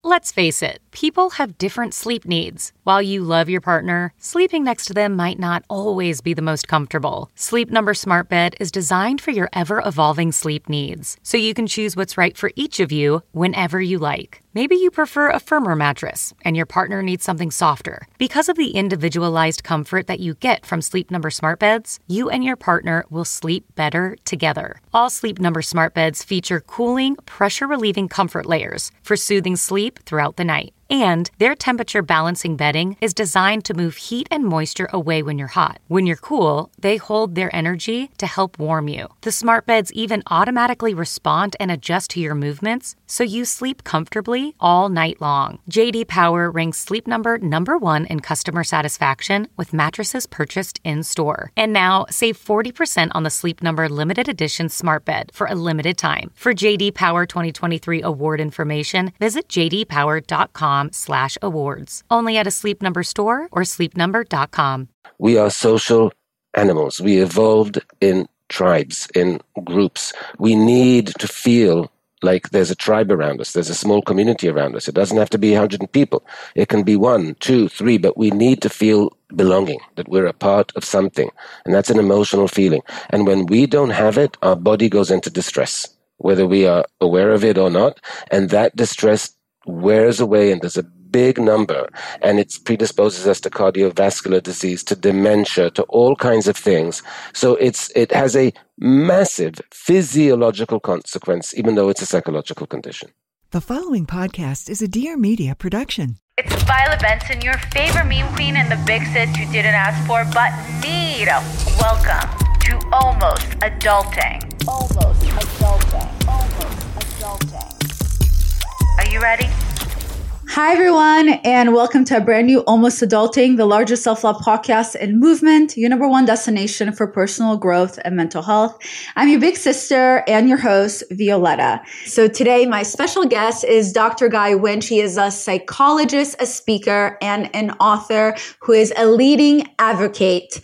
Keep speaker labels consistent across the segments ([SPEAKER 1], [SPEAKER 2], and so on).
[SPEAKER 1] Let's face it, people have different sleep needs. While you love your partner, sleeping next to them might not always be the most comfortable. Sleep Number Smart Bed is designed for your ever-evolving sleep needs, so you can choose what's right for each of you whenever you like. Maybe you prefer a firmer mattress, and your partner needs something softer. Because of the individualized comfort that you get from Sleep Number Smart Beds, you and your partner will sleep better together. All Sleep Number Smart Beds feature cooling, pressure-relieving comfort layers for soothing sleep throughout the night. And their temperature balancing bedding is designed to move heat and moisture away when you're hot. When you're cool, they hold their energy to help warm you. The smart beds even automatically respond and adjust to your movements, so you sleep comfortably all night long. J.D. Power ranks Sleep Number #1 in customer satisfaction with mattresses purchased in-store. And now, save 40% on the Sleep Number limited edition smart bed for a limited time. For J.D. Power 2023 award information, visit jdpower.com/awards. Only at a Sleep Number store or sleepnumber.com.
[SPEAKER 2] We are social animals. We evolved in tribes, in groups. We need to feel like there's a tribe around us. There's a small community around us. It doesn't have to be 100 people. It can be 1, 2, 3, but we need to feel belonging, that we're a part of something. And that's an emotional feeling. And when we don't have it, our body goes into distress, whether we are aware of it or not. And that distress wears away, and there's a big number, and it predisposes us to cardiovascular disease, to dementia, to all kinds of things. So it has a massive physiological consequence, even though it's a psychological condition.
[SPEAKER 3] The following podcast is a Dear Media production.
[SPEAKER 4] It's Viola Benson, your favorite meme queen and the big sis you didn't ask for but need. Welcome to Almost Adulting. Almost Adulting. Almost Adulting. Are you ready?
[SPEAKER 5] Hi, everyone, and welcome to a brand new Almost Adulting, the largest self-love podcast in movement, your #1 destination for personal growth and mental health. I'm your big sister and your host, Violetta. So today, my special guest is Dr. Guy Winch. He is a psychologist, a speaker, and an author who is a leading advocate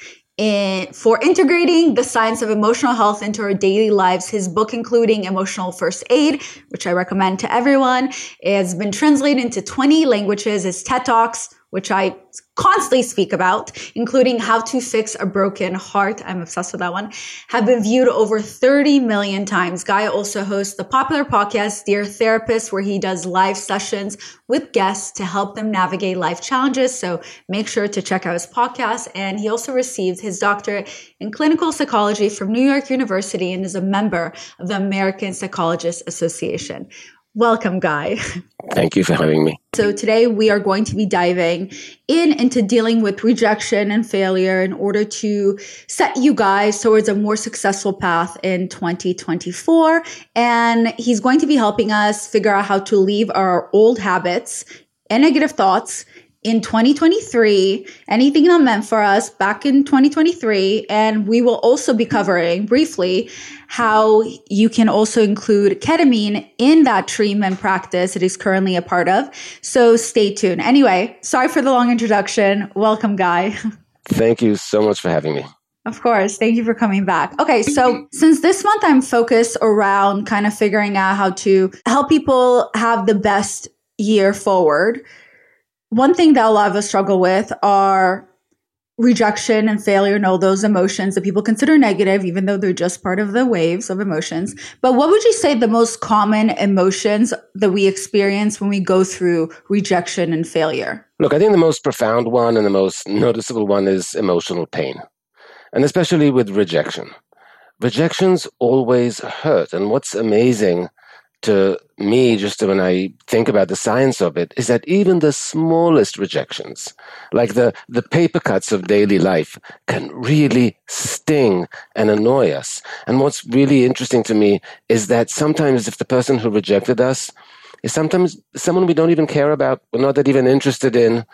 [SPEAKER 5] for integrating the science of emotional health into our daily lives. His book, including Emotional First Aid, which I recommend to everyone, has been translated into 20 languages. His TED Talks, which I constantly speak about, including How to Fix a Broken Heart, I'm obsessed with that one, have been viewed over 30 million times. Guy also hosts the popular podcast, Dear Therapist, where he does live sessions with guests to help them navigate life challenges. So make sure to check out his podcast. And he also received his doctorate in clinical psychology from New York University and is a member of the American Psychologists Association. Welcome, Guy.
[SPEAKER 2] Thank you for having me.
[SPEAKER 5] So today we are going to be diving into dealing with rejection and failure in order to set you guys towards a more successful path in 2024. And he's going to be helping us figure out how to leave our old habits and negative thoughts in 2023, anything not meant for us back in 2023. And we will also be covering briefly how you can also include ketamine in that treatment practice it is currently a part of. So stay tuned. Anyway, sorry for the long introduction. Welcome, Guy.
[SPEAKER 2] Thank you so much for having me.
[SPEAKER 5] Of course. Thank you for coming back. Okay. So since this month I'm focused around kind of figuring out how to help people have the best year forward, one thing that a lot of us struggle with are rejection and failure and all those emotions that people consider negative, even though they're just part of the waves of emotions. But what would you say the most common emotions that we experience when we go through rejection and failure?
[SPEAKER 2] Look, I think the most profound one and the most noticeable one is emotional pain, and especially with rejection. Rejections always hurt. And what's amazing to me, just when I think about the science of it, is that even the smallest rejections, like the paper cuts of daily life, can really sting and annoy us. And what's really interesting to me is that sometimes if the person who rejected us is sometimes someone we don't even care about, we're not that even interested in,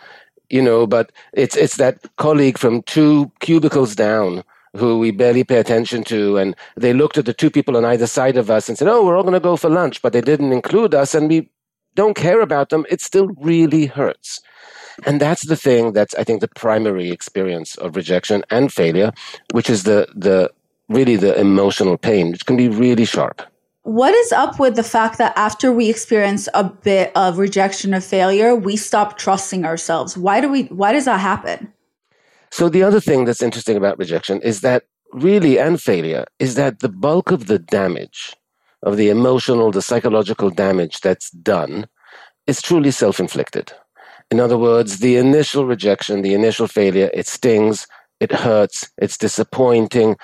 [SPEAKER 2] but it's that colleague from 2 cubicles down who we barely pay attention to, and they looked at the 2 people on either side of us and said, oh, we're all going to go for lunch, but they didn't include us, and we don't care about them. It still really hurts. And that's the thing that's, I think, the primary experience of rejection and failure, which is the emotional pain, which can be really sharp.
[SPEAKER 5] what is up with the fact that after we experience a bit of rejection or failure, we stop trusting ourselves? Why does that happen?
[SPEAKER 2] So the other thing that's interesting about rejection is that really, and failure, is that the bulk of the damage, of the emotional, the psychological damage that's done, is truly self-inflicted. In other words, the initial rejection, the initial failure, it stings, it hurts, it's disappointing,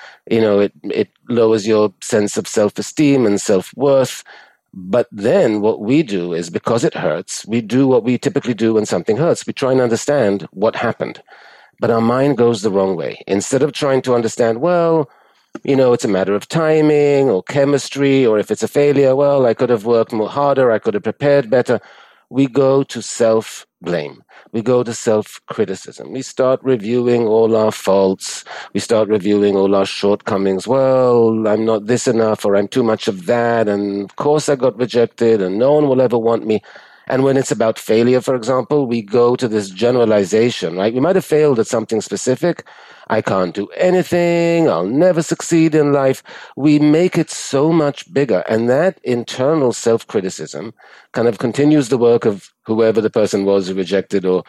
[SPEAKER 2] it lowers your sense of self-esteem and self-worth. But then what we do is, because it hurts, we do what we typically do when something hurts. We try and understand what happened. But our mind goes the wrong way. Instead of trying to understand, well, it's a matter of timing or chemistry, or if it's a failure, well, I could have worked more harder, I could have prepared better. We go to self-blame. We go to self-criticism. We start reviewing all our faults. We start reviewing all our shortcomings. Well, I'm not this enough, or I'm too much of that, and of course I got rejected, and no one will ever want me. And when it's about failure, for example, we go to this generalization, right? We might have failed at something specific. I can't do anything. I'll never succeed in life. We make it so much bigger. And that internal self-criticism kind of continues the work of whoever the person was who rejected or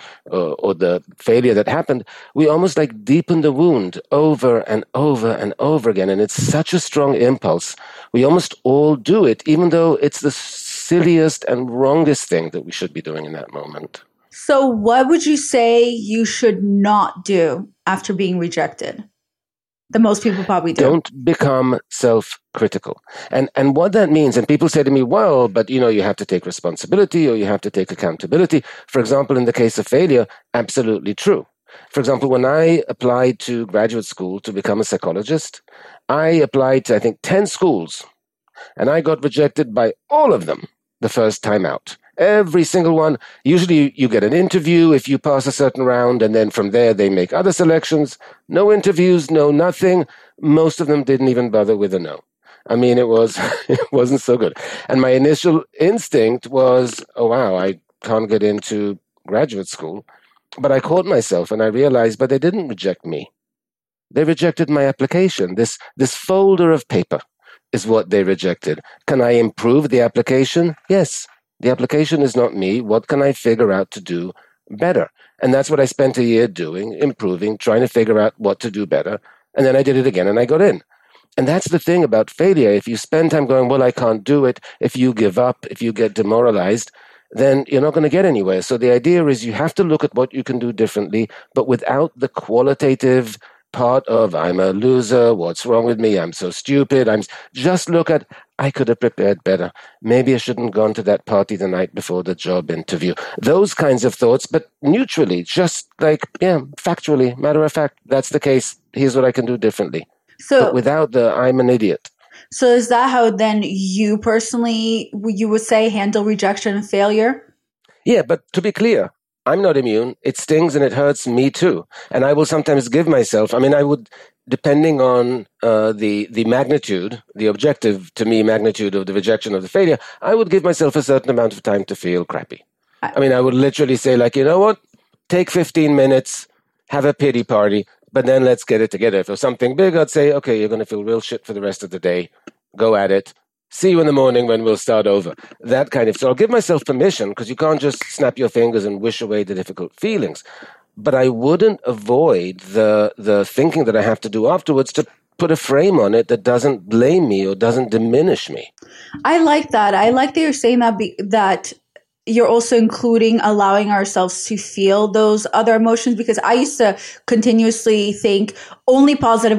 [SPEAKER 2] the failure that happened. We almost like deepen the wound over and over and over again. And it's such a strong impulse. We almost all do it, even though it's the silliest and wrongest thing that we should be doing in that moment.
[SPEAKER 5] So what would you say you should not do after being rejected? That most people probably do.
[SPEAKER 2] Don't become self-critical. And what that means, and people say to me, well, but you have to take responsibility or you have to take accountability. For example, in the case of failure, absolutely true. For example, when I applied to graduate school to become a psychologist, I applied to, I think, 10 schools, and I got rejected by all of them the first time out. Every single one. Usually you get an interview if you pass a certain round, and then from there they make other selections. No interviews, no nothing. Most of them didn't even bother with a no. I mean, it wasn't so good. And my initial instinct was, oh wow, I can't get into graduate school. But I caught myself and I realized, but they didn't reject me. They rejected my application. This folder of paper is what they rejected. Can I improve the application? Yes. The application is not me. What can I figure out to do better? And that's what I spent a year doing, improving, trying to figure out what to do better. And then I did it again and I got in. And that's the thing about failure. If you spend time going, well, I can't do it, if you give up, if you get demoralized, then you're not going to get anywhere. So the idea is you have to look at what you can do differently, but without the qualitative part of I'm a loser, what's wrong with me, I'm so stupid. Just look at, I could have prepared better. Maybe I shouldn't have gone to that party the night before the job interview. Those kinds of thoughts, but neutrally, just like, factually, matter of fact, that's the case. Here's what I can do differently. But without the I'm an idiot.
[SPEAKER 5] So is that how then you personally, you would say, handle rejection and failure?
[SPEAKER 2] Yeah, but to be clear, I'm not immune. It stings and it hurts me too. And I will sometimes give myself, I would, depending on the magnitude, the objective, to me, magnitude of the rejection of the failure, I would give myself a certain amount of time to feel crappy. I would literally say, like, you know what? Take 15 minutes, have a pity party, but then let's get it together. If it was something big, I'd say, okay, you're going to feel real shit for the rest of the day. Go at it. See you in the morning when we'll start over. That kind of, so I'll give myself permission, because you can't just snap your fingers and wish away the difficult feelings. But I wouldn't avoid the thinking that I have to do afterwards to put a frame on it that doesn't blame me or doesn't diminish me.
[SPEAKER 5] I like that. I like that you're saying that that you're also including allowing ourselves to feel those other emotions, because I used to continuously think only positive,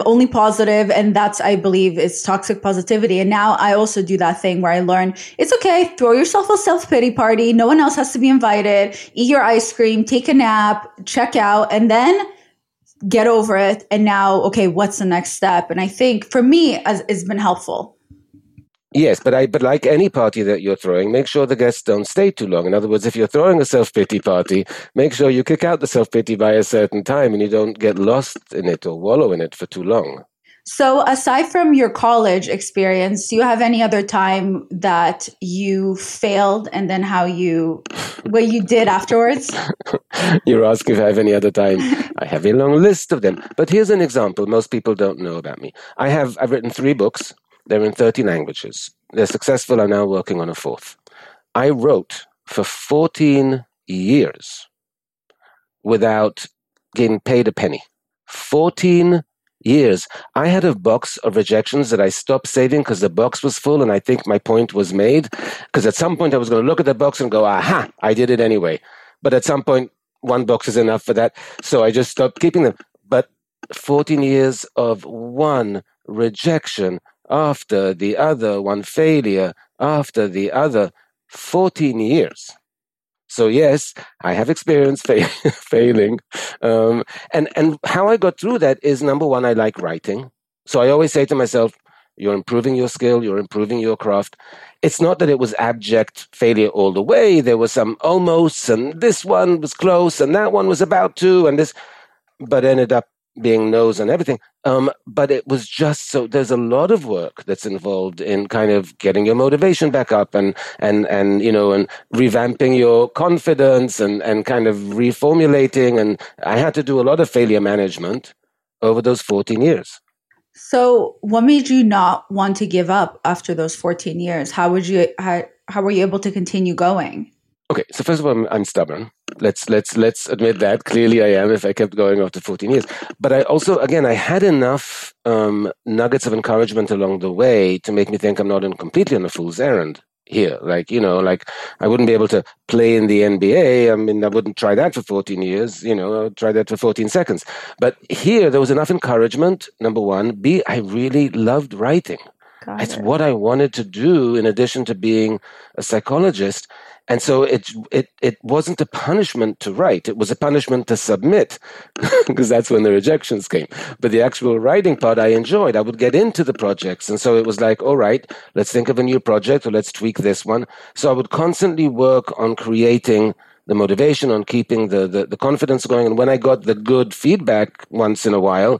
[SPEAKER 5] and that's, I believe, is toxic positivity. And now I also do that thing where I learn it's okay, throw yourself a self-pity party, no one else has to be invited, eat your ice cream, take a nap, check out, and then get over it. And now, okay, what's the next step? And I think for me, it's been helpful.
[SPEAKER 2] Yes, but like any party that you're throwing, make sure the guests don't stay too long. In other words, if you're throwing a self-pity party, make sure you kick out the self-pity by a certain time and you don't get lost in it or wallow in it for too long.
[SPEAKER 5] So aside from your college experience, do you have any other time that you failed, and then what you did afterwards?
[SPEAKER 2] You're asking if I have any other time. I have a long list of them. But here's an example most people don't know about me. I've written 3 books. They're in 30 languages. They're successful. I'm now working on a fourth. I wrote for 14 years without getting paid a penny. 14 years. I had a box of rejections that I stopped saving because the box was full, and I think my point was made. Because at some point I was going to look at the box and go, aha, I did it anyway. But at some point, one box is enough for that. So I just stopped keeping them. But 14 years of one rejection after the other, one failure after the other, 14 years. So yes, I have experienced failing. And how I got through that is, number one, I like writing. So I always say to myself, you're improving your skill, you're improving your craft. It's not that it was abject failure all the way. There was some almost, and this one was close, and that one was about to, and this, but ended up being no's and everything. But it was just so, there's a lot of work that's involved in kind of getting your motivation back up and revamping your confidence and kind of reformulating. And I had to do a lot of failure management over those 14 years.
[SPEAKER 5] So what made you not want to give up after those 14 years? How were you able to continue going?
[SPEAKER 2] Okay, so first of all, I'm stubborn. Let's admit that. Clearly I am, if I kept going after 14 years. But I also, again, I had enough nuggets of encouragement along the way to make me think I'm not completely on a fool's errand here. Like I wouldn't be able to play in the NBA. I mean, I wouldn't try that for 14 years. I'll try that for 14 seconds. But here, there was enough encouragement, number one. B, I really loved writing. It's what I wanted to do in addition to being a psychologist. And so it wasn't a punishment to write. It was a punishment to submit because that's when the rejections came. But the actual writing part I enjoyed. I would get into the projects. And so it was like, all right, let's think of a new project or let's tweak this one. So I would constantly work on creating the motivation, on keeping the confidence going. And when I got the good feedback once in a while,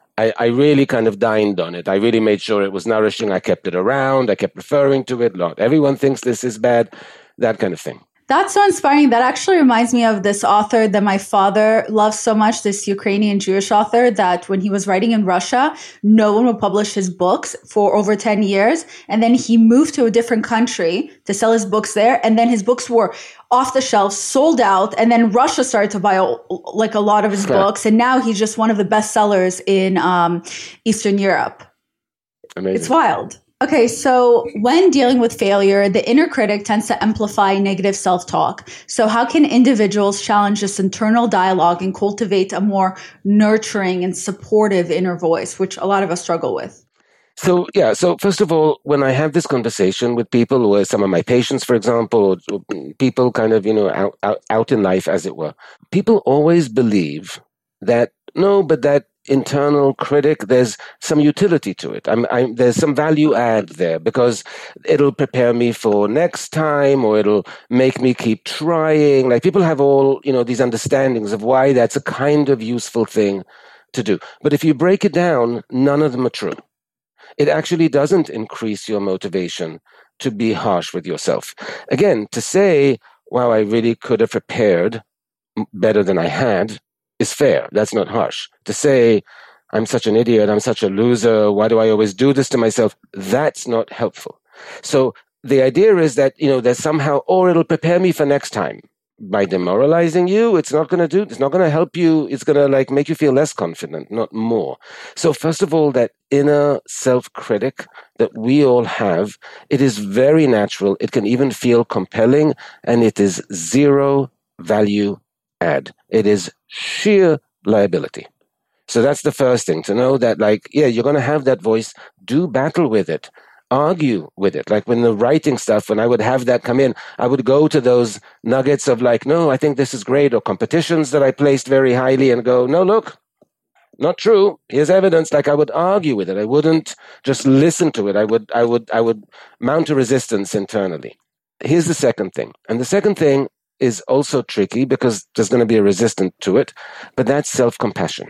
[SPEAKER 2] I really kind of dined on it. I really made sure it was nourishing. I kept it around. I kept referring to it. Not everyone thinks this is bad. That kind of thing.
[SPEAKER 5] That's so inspiring. That actually reminds me of this author that my father loves so much, this Ukrainian Jewish author, that when he was writing in Russia, no one would publish his books for over 10 years. And then he moved to a different country to sell his books there. And then his books were off the shelves, sold out. And then Russia started to buy a lot of his books. And now he's just one of the best sellers in Eastern Europe.
[SPEAKER 2] Amazing.
[SPEAKER 5] It's wild. Okay, so when dealing with failure, the inner critic tends to amplify negative self-talk. So how can individuals challenge this internal dialogue and cultivate a more nurturing and supportive inner voice, which a lot of us struggle with?
[SPEAKER 2] So first of all, when I have this conversation with people, or some of my patients, for example, or people kind of, out in life, as it were, people always believe that, no, but that internal critic, there's some utility to it. There's some value add there because it'll prepare me for next time, or it'll make me keep trying. Like, people have all, these understandings of why that's a kind of useful thing to do. But if you break it down, none of them are true. It actually doesn't increase your motivation to be harsh with yourself. Again, to say, wow, I really could have prepared better than I had, is fair. That's not harsh. To say, I'm such an idiot, I'm such a loser, why do I always do this to myself? That's not helpful. So the idea is that, there's somehow, or it'll prepare me for next time. By demoralizing you, it's not going to help you. It's going to make you feel less confident, not more. So first of all, that inner self-critic that we all have, it is very natural. It can even feel compelling, and it is zero value add. It is sheer liability. So that's the first thing, to know that, you're going to have that voice. Do battle with it. Argue with it. Like when the writing stuff, when I would have that come in, I would go to those nuggets of no, I think this is great, or competitions that I placed very highly, and go, no, look, not true. Here's evidence. I would argue with it. I wouldn't just listen to it. I would mount a resistance internally. Here's the second thing. And the second thing is also tricky because there's going to be a resistance to it, but that's self-compassion.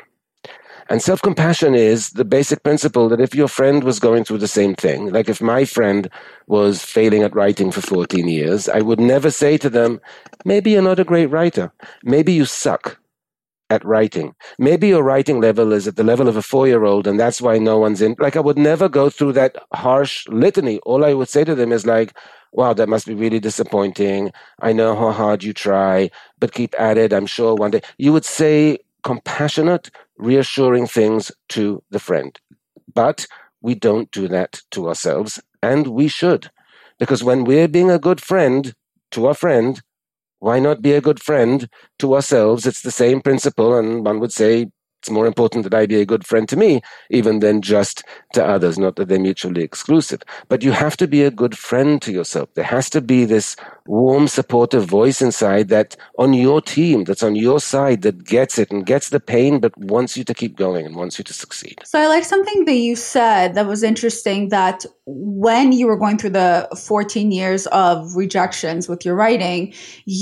[SPEAKER 2] And self-compassion is the basic principle that if your friend was going through the same thing, like if my friend was failing at writing for 14 years, I would never say to them, maybe you're not a great writer. Maybe you suck. at writing. Maybe your writing level is at the level of a 4-year-old, and that's why no one's in. Like, I would never go through that harsh litany. All I would say to them is like, wow, that must be really disappointing. I know how hard you try, but keep at it. I'm sure one day. You would say compassionate, reassuring things to the friend. But we don't do that to ourselves, and we should. Because when we're being a good friend to our friend, why not be a good friend to ourselves? It's the same principle, and one would say it's more important that I be a good friend to me, even than just to others, not that they're mutually exclusive. But you have to be a good friend to yourself. There has to be this warm, supportive voice inside that on your team, that's on your side, that gets it and gets the pain, but wants you to keep going and wants you to succeed.
[SPEAKER 5] So I like something that you said that was interesting, that when you were going through the 14 years of rejections with your writing,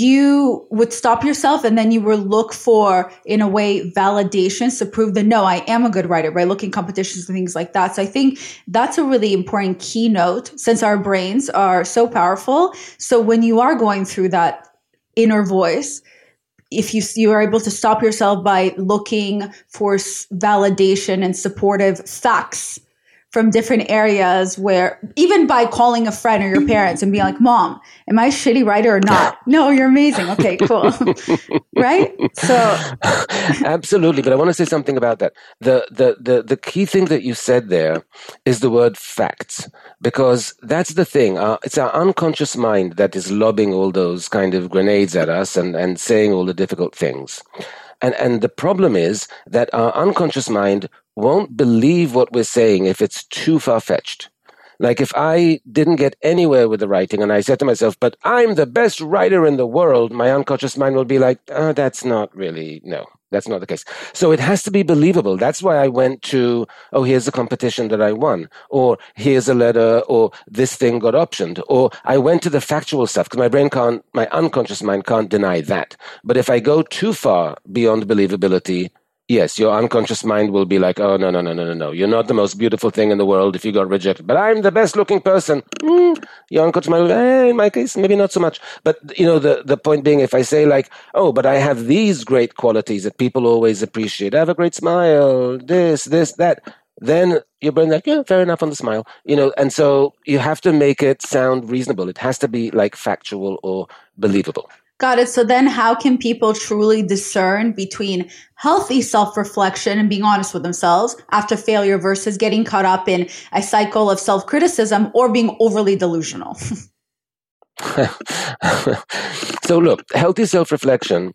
[SPEAKER 5] you would stop yourself and then you would look for, in a way, validations to prove that, no, I am a good writer, right? Looking competitions and things like that. So I think that's a really important keynote, since our brains are so powerful. So when you are going through that inner voice, if you are able to stop yourself by looking for validation and supportive facts from different areas, where even by calling a friend or your parents and being like, Mom, am I a shitty writer or not? No, you're amazing. Okay, cool. Right? So
[SPEAKER 2] absolutely. But I want to say something about that. The key thing that you said there is the word facts, because that's the thing. It's our unconscious mind that is lobbing all those kind of grenades at us and saying all the difficult things. And the problem is that our unconscious mind won't believe what we're saying if it's too far-fetched. Like, if I didn't get anywhere with the writing and I said to myself, but I'm the best writer in the world, my unconscious mind will be like, that's not really, no, that's not the case. So it has to be believable. That's why I went to, here's a competition that I won, or here's a letter, or this thing got optioned, or I went to the factual stuff, because my unconscious mind can't deny that. But if I go too far beyond believability, yes, your unconscious mind will be like, oh, no. You're not the most beautiful thing in the world if you got rejected. But I'm the best looking person. Your unconscious mind will in my case, maybe not so much. But, the point being, if I say like, but I have these great qualities that people always appreciate. I have a great smile, this, that. Then your brain like, yeah, fair enough on the smile. And so you have to make it sound reasonable. It has to be like factual or believable.
[SPEAKER 5] Got it. So then how can people truly discern between healthy self-reflection and being honest with themselves after failure versus getting caught up in a cycle of self-criticism or being overly delusional?
[SPEAKER 2] So look, healthy self-reflection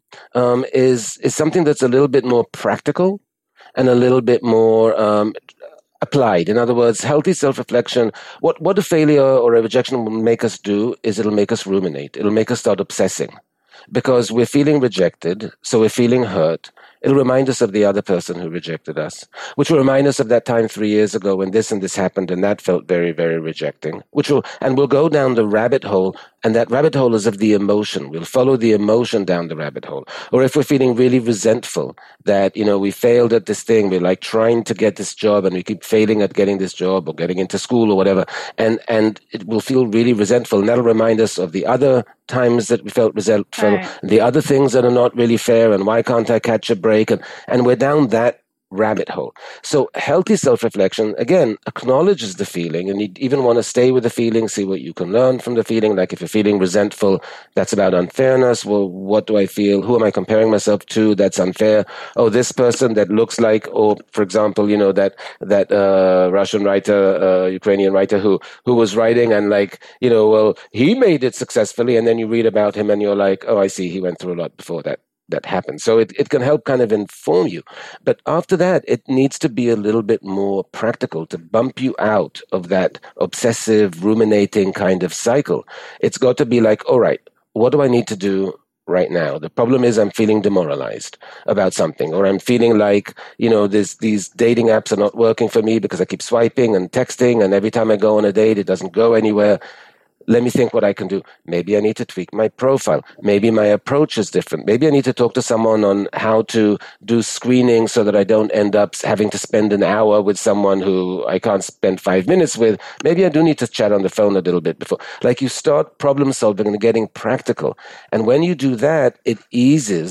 [SPEAKER 2] is something that's a little bit more practical and a little bit more applied. In other words, healthy self-reflection, what a failure or a rejection will make us do is it'll make us ruminate. It'll make us start obsessing. Because we're feeling rejected, so we're feeling hurt. It'll remind us of the other person who rejected us, which will remind us of that time 3 years ago when this and this happened, and that felt very, very rejecting. We'll go down the rabbit hole, and that rabbit hole is of the emotion. We'll follow the emotion down the rabbit hole. Or if we're feeling really resentful that, we failed at this thing, we're like trying to get this job and we keep failing at getting this job or getting into school or whatever, and it will feel really resentful, and that'll remind us of the other times that we felt resentful, right, the other things that are not really fair, and why can't I catch a break? And we're down that rabbit hole. So healthy self-reflection, again, acknowledges the feeling, and you even want to stay with the feeling, see what you can learn from the feeling. Like if you're feeling resentful, that's about unfairness. Well, what do I feel? Who am I comparing myself to? That's unfair. Oh, this person that looks like, or for example, that Russian writer, Ukrainian writer who was writing and well, he made it successfully, and then you read about him and you're like, oh, I see, he went through a lot before that happened. So it can help kind of inform you. But after that, it needs to be a little bit more practical to bump you out of that obsessive, ruminating kind of cycle. It's got to be like, all right, what do I need to do right now? The problem is I'm feeling demoralized about something, or I'm feeling like, these dating apps are not working for me because I keep swiping and texting, and every time I go on a date, it doesn't go anywhere. Let me think what I can do. Maybe I need to tweak my profile. Maybe my approach is different. Maybe I need to talk to someone on how to do screening so that I don't end up having to spend an hour with someone who I can't spend 5 minutes with. Maybe I do need to chat on the phone a little bit before. You start problem solving and getting practical. And when you do that, it eases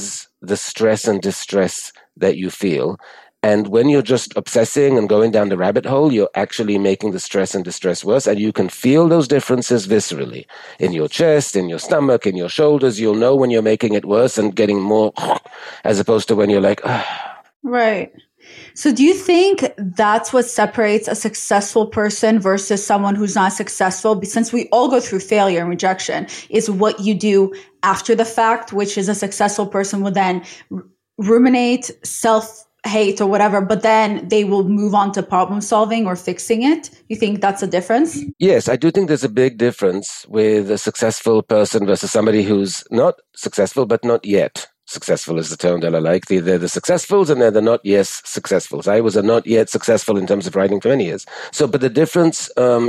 [SPEAKER 2] the stress and distress that you feel. And when you're just obsessing and going down the rabbit hole, you're actually making the stress and distress worse. And you can feel those differences viscerally in your chest, in your stomach, in your shoulders. You'll know when you're making it worse and getting more as opposed to when you're like,
[SPEAKER 5] Right. So do you think that's what separates a successful person versus someone who's not successful? Since we all go through failure and rejection, is what you do after the fact, which is a successful person will then ruminate, self-hate or whatever, but then they will move on to problem solving or fixing it. You think that's a difference?
[SPEAKER 2] Yes, I do think there's a big difference with a successful person versus somebody who's not successful, but not yet. Successful is the term that I like. They're the successfuls and they're the not yet successfuls. I was a not yet successful in terms of writing for many years. So, but the difference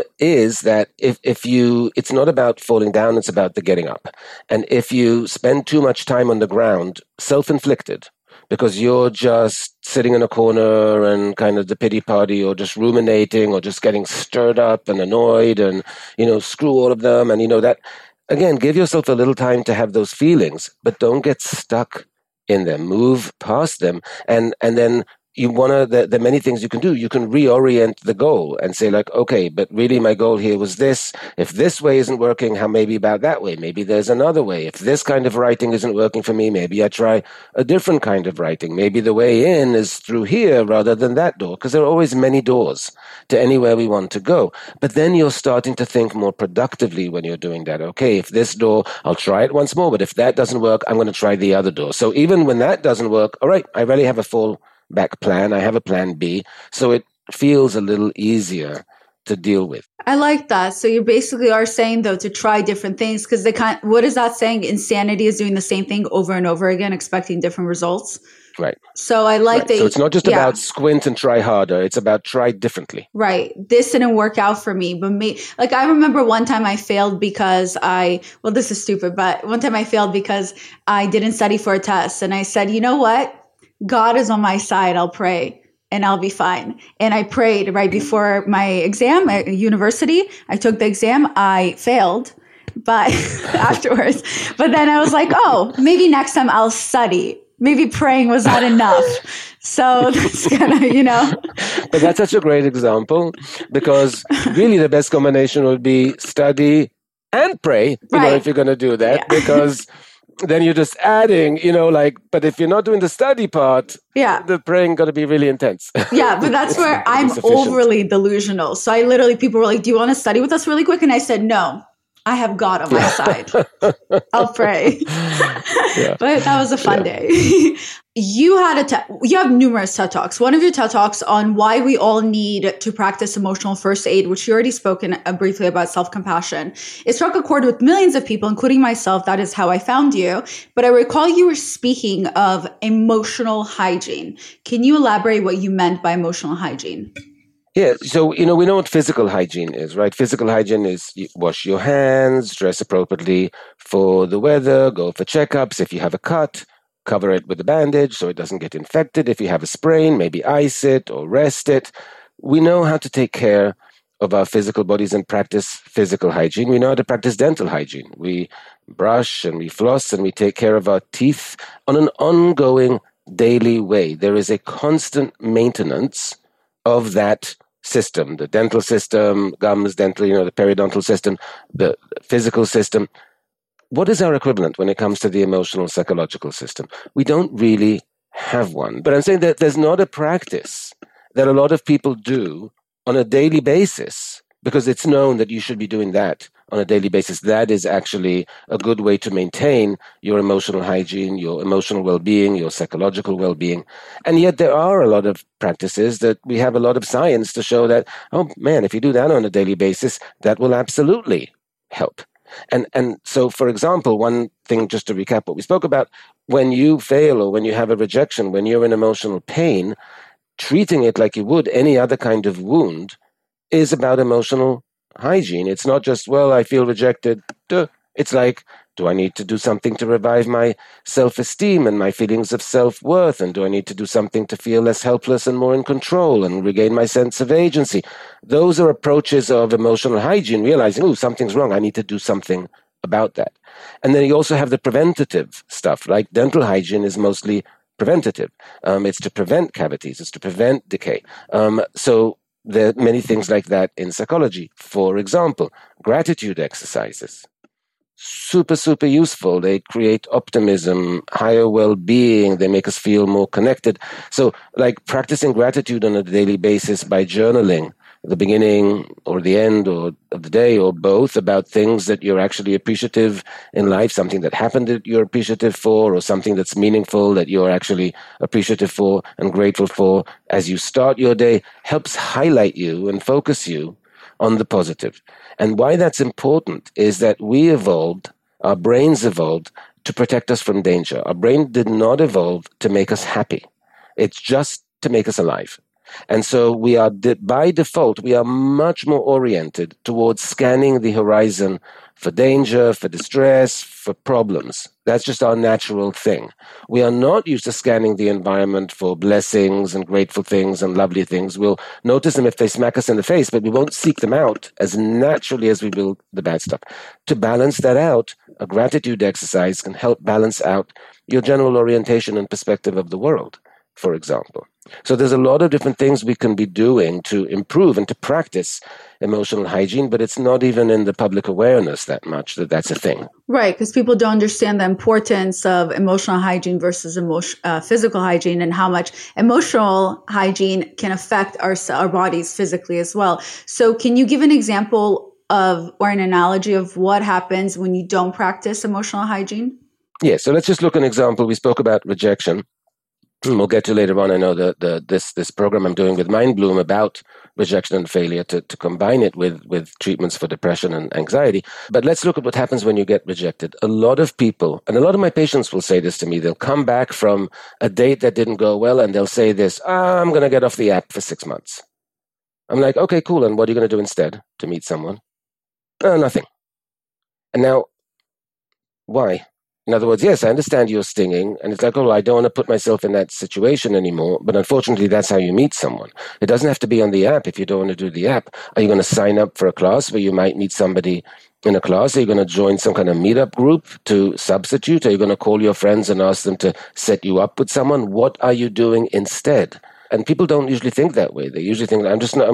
[SPEAKER 2] is that if you, it's not about falling down, it's about the getting up. And if you spend too much time on the ground, self-inflicted, because you're just sitting in a corner and kind of the pity party or just ruminating or just getting stirred up and annoyed and, screw all of them. And, that, again, give yourself a little time to have those feelings, but don't get stuck in them. Move past them. And then there are many things you can do. You can reorient the goal and say like, okay, but really my goal here was this. If this way isn't working, how maybe about that way? Maybe there's another way. If this kind of writing isn't working for me, maybe I try a different kind of writing. Maybe the way in is through here rather than that door, because there are always many doors to anywhere we want to go. But then you're starting to think more productively when you're doing that. Okay, if this door, I'll try it once more, but if that doesn't work, I'm going to try the other door. So even when that doesn't work, all right, I really have a full back plan. I have a plan B. So it feels a little easier to deal with.
[SPEAKER 5] I like that. So you basically are saying though to try different things because what is that saying? Insanity is doing the same thing over and over again, expecting different results.
[SPEAKER 2] Right.
[SPEAKER 5] So I like that.
[SPEAKER 2] So it's not just about squint and try harder. It's about try differently.
[SPEAKER 5] Right. This didn't work out for me, but I remember one time I failed because this is stupid, but one time I failed because I didn't study for a test. And I said, you know what? God is on my side. I'll pray and I'll be fine. And I prayed right before my exam at university. I took the exam. I failed, but afterwards. But then I was like, oh, maybe next time I'll study. Maybe praying was not enough. So that's kind of,
[SPEAKER 2] But that's such a great example because really the best combination would be study and pray, if you're going to do that, because then you're just adding, but if you're not doing the study part, the praying got to be really intense.
[SPEAKER 5] Yeah, but that's where I'm overly delusional. So people were like, do you want to study with us really quick? And I said, no, I have God on my side. I'll pray. But that was a fun day. You have numerous TED Talks. One of your TED Talks on why we all need to practice emotional first aid, which you already spoken briefly about self-compassion. It struck a chord with millions of people, including myself. That is how I found you. But I recall you were speaking of emotional hygiene. Can you elaborate what you meant by emotional hygiene?
[SPEAKER 2] Yeah, so, we know what physical hygiene is, right? Physical hygiene is you wash your hands, dress appropriately for the weather, go for checkups. If you have a cut, cover it with a bandage so it doesn't get infected. If you have a sprain, maybe ice it or rest it. We know how to take care of our physical bodies and practice physical hygiene. We know how to practice dental hygiene. We brush and we floss and we take care of our teeth on an ongoing daily way. There is a constant maintenance of that system, the dental system, gums, dental, the periodontal system, the physical system. What is our equivalent when it comes to the emotional, psychological system? We don't really have one. But I'm saying that there's not a practice that a lot of people do on a daily basis because it's known that you should be doing that on a daily basis. That is actually a good way to maintain your emotional hygiene, your emotional well-being, your psychological well-being. And yet there are a lot of practices that we have a lot of science to show that, oh man, if you do that on a daily basis, that will absolutely help. And so, for example, one thing, just to recap what we spoke about, when you fail or when you have a rejection, when you're in emotional pain, treating it like you would any other kind of wound is about emotional hygiene. It's not just, well, I feel rejected. It's like, do I need to do something to revive my self-esteem and my feelings of self-worth? And do I need to do something to feel less helpless and more in control and regain my sense of agency? Those are approaches of emotional hygiene, realizing, something's wrong. I need to do something about that. And then you also have the preventative stuff, like dental hygiene is mostly preventative. It's to prevent cavities, it's to prevent decay. So there are many things like that in psychology. For example, gratitude exercises. Super, super useful. They create optimism, higher well-being. They make us feel more connected. So like practicing gratitude on a daily basis by journaling at the beginning or the end or of the day or both about things that you're actually appreciative in life, something that happened that you're appreciative for, or something that's meaningful that you're actually appreciative for and grateful for as you start your day, helps highlight you and focus you on the positive. And why that's important is that we evolved, our brains evolved to protect us from danger. Our brain did not evolve to make us happy. It's just to make us alive. And so we are, by default, we are much more oriented towards scanning the horizon for danger, for distress, for problems. That's just our natural thing. We are not used to scanning the environment for blessings and grateful things and lovely things. We'll notice them if they smack us in the face, but we won't seek them out as naturally as we will the bad stuff. To balance that out, a gratitude exercise can help balance out your general orientation and perspective of the world, for example. So there's a lot of different things we can be doing to improve and to practice emotional hygiene, but it's not even in the public awareness that much that that's a thing.
[SPEAKER 5] Right, because people don't understand the importance of emotional hygiene versus physical hygiene, and how much emotional hygiene can affect our bodies physically as well. So can you give an example of, or an analogy of, what happens when you don't practice emotional hygiene?
[SPEAKER 2] Yeah, so let's just look at an example. We spoke about rejection. We'll get to later on. I know this program I'm doing with Mindbloom about rejection and failure to combine it with treatments for depression and anxiety. But let's look at what happens when you get rejected. A lot of people, and a lot of my patients will say this to me, they'll come back from a date that didn't go well and they'll say this, I'm going to get off the app for 6 months. I'm like, okay, cool. And what are you going to do instead to meet someone? Nothing. And now, why? In other words, yes, I understand you're stinging, and it's like, oh, I don't want to put myself in that situation anymore, but unfortunately, that's how you meet someone. It doesn't have to be on the app if you don't want to do the app. Are you going to sign up for a class where you might meet somebody in a class? Are you going to join some kind of meetup group to substitute? Are you going to call your friends and ask them to set you up with someone? What are you doing instead? And people don't usually think that way. They usually think,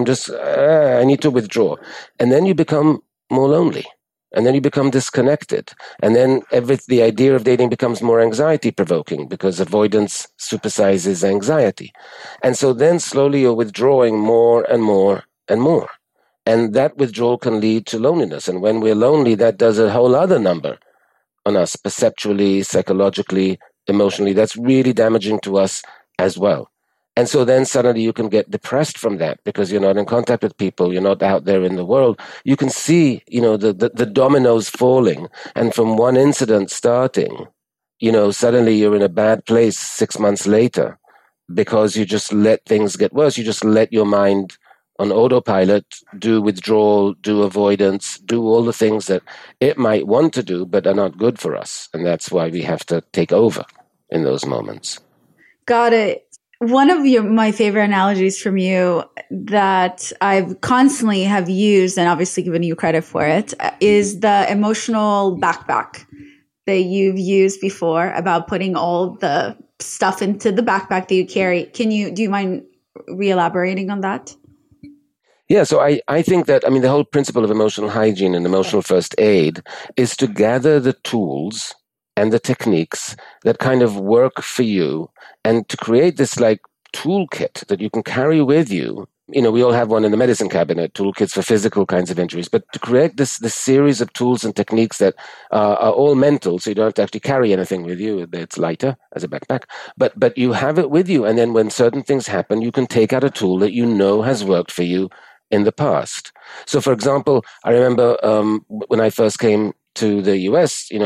[SPEAKER 2] I need to withdraw. And then you become more lonely. And then you become disconnected. And then the idea of dating becomes more anxiety-provoking because avoidance supersizes anxiety. And so then slowly you're withdrawing more and more and more. And that withdrawal can lead to loneliness. And when we're lonely, that does a whole other number on us, perceptually, psychologically, emotionally. That's really damaging to us as well. And so then suddenly you can get depressed from that because you're not in contact with people, you're not out there in the world. You can see, the dominoes falling, and from one incident starting, suddenly you're in a bad place 6 months later because you just let things get worse. You just let your mind on autopilot do withdrawal, do avoidance, do all the things that it might want to do but are not good for us. And that's why we have to take over in those moments.
[SPEAKER 5] Got it. One of my favorite analogies from you that I've constantly have used, and obviously given you credit for it, is the emotional backpack that you've used before, about putting all the stuff into the backpack that you carry. Do you mind re-elaborating on that?
[SPEAKER 2] Yeah, so I think that, the whole principle of emotional hygiene and emotional first aid is to gather the tools and the techniques that kind of work for you, and to create this toolkit that you can carry with you. We all have one in the medicine cabinet, toolkits for physical kinds of injuries, but to create this series of tools and techniques that are all mental, so you don't have to actually carry anything with you. It's lighter as a backpack, but you have it with you. And then when certain things happen, you can take out a tool that has worked for you in the past. So for example, I remember when I first came to the US, then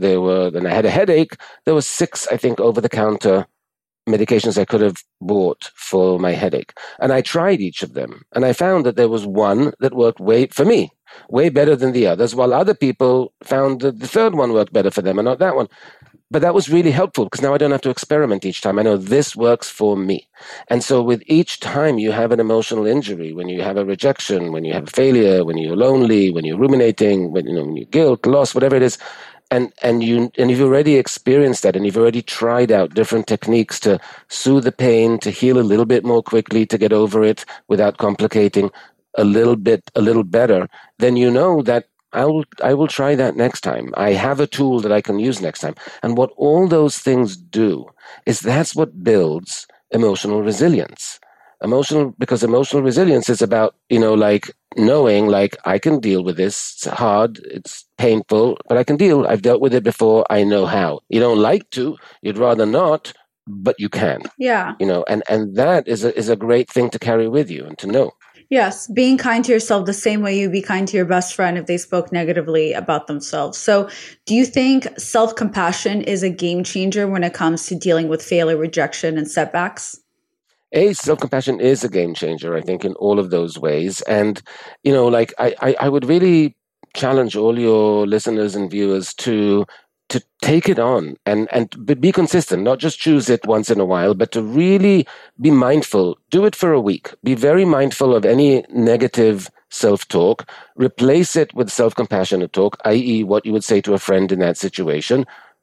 [SPEAKER 2] I had a headache. There were 6, I think, over-the-counter medications I could have bought for my headache. And I tried each of them. And I found that there was one that worked way better than the others, while other people found that the third one worked better for them and not that one. But that was really helpful because now I don't have to experiment each time. I know this works for me. And so with each time you have an emotional injury, when you have a rejection, when you have a failure, when you're lonely, when you're ruminating, when you're guilt, loss, whatever it is, and you've already experienced that, and you've already tried out different techniques to soothe the pain, to heal a little bit more quickly, to get over it without complicating a little better, then you know that I will try that next time. I have a tool that I can use next time. And what all those things do is that's what builds emotional resilience. Because emotional resilience is about, like knowing, like, I can deal with this. It's hard. It's painful, but I can deal. I've dealt with it before. I know how. You don't like to, you'd rather not, but you can.
[SPEAKER 5] Yeah.
[SPEAKER 2] And that is a great thing to carry with you and to know.
[SPEAKER 5] Yes, being kind to yourself the same way you'd be kind to your best friend if they spoke negatively about themselves. So do you think self-compassion is a game changer when it comes to dealing with failure, rejection, and setbacks?
[SPEAKER 2] Self-compassion is a game changer, I think, in all of those ways. And, I would really challenge all your listeners and viewers to take it on and be consistent, not just choose it once in a while, but to really be mindful. Do it for a week. Be very mindful of any negative self-talk. Replace it with self-compassionate talk, i.e. what you would say to a friend in that situation.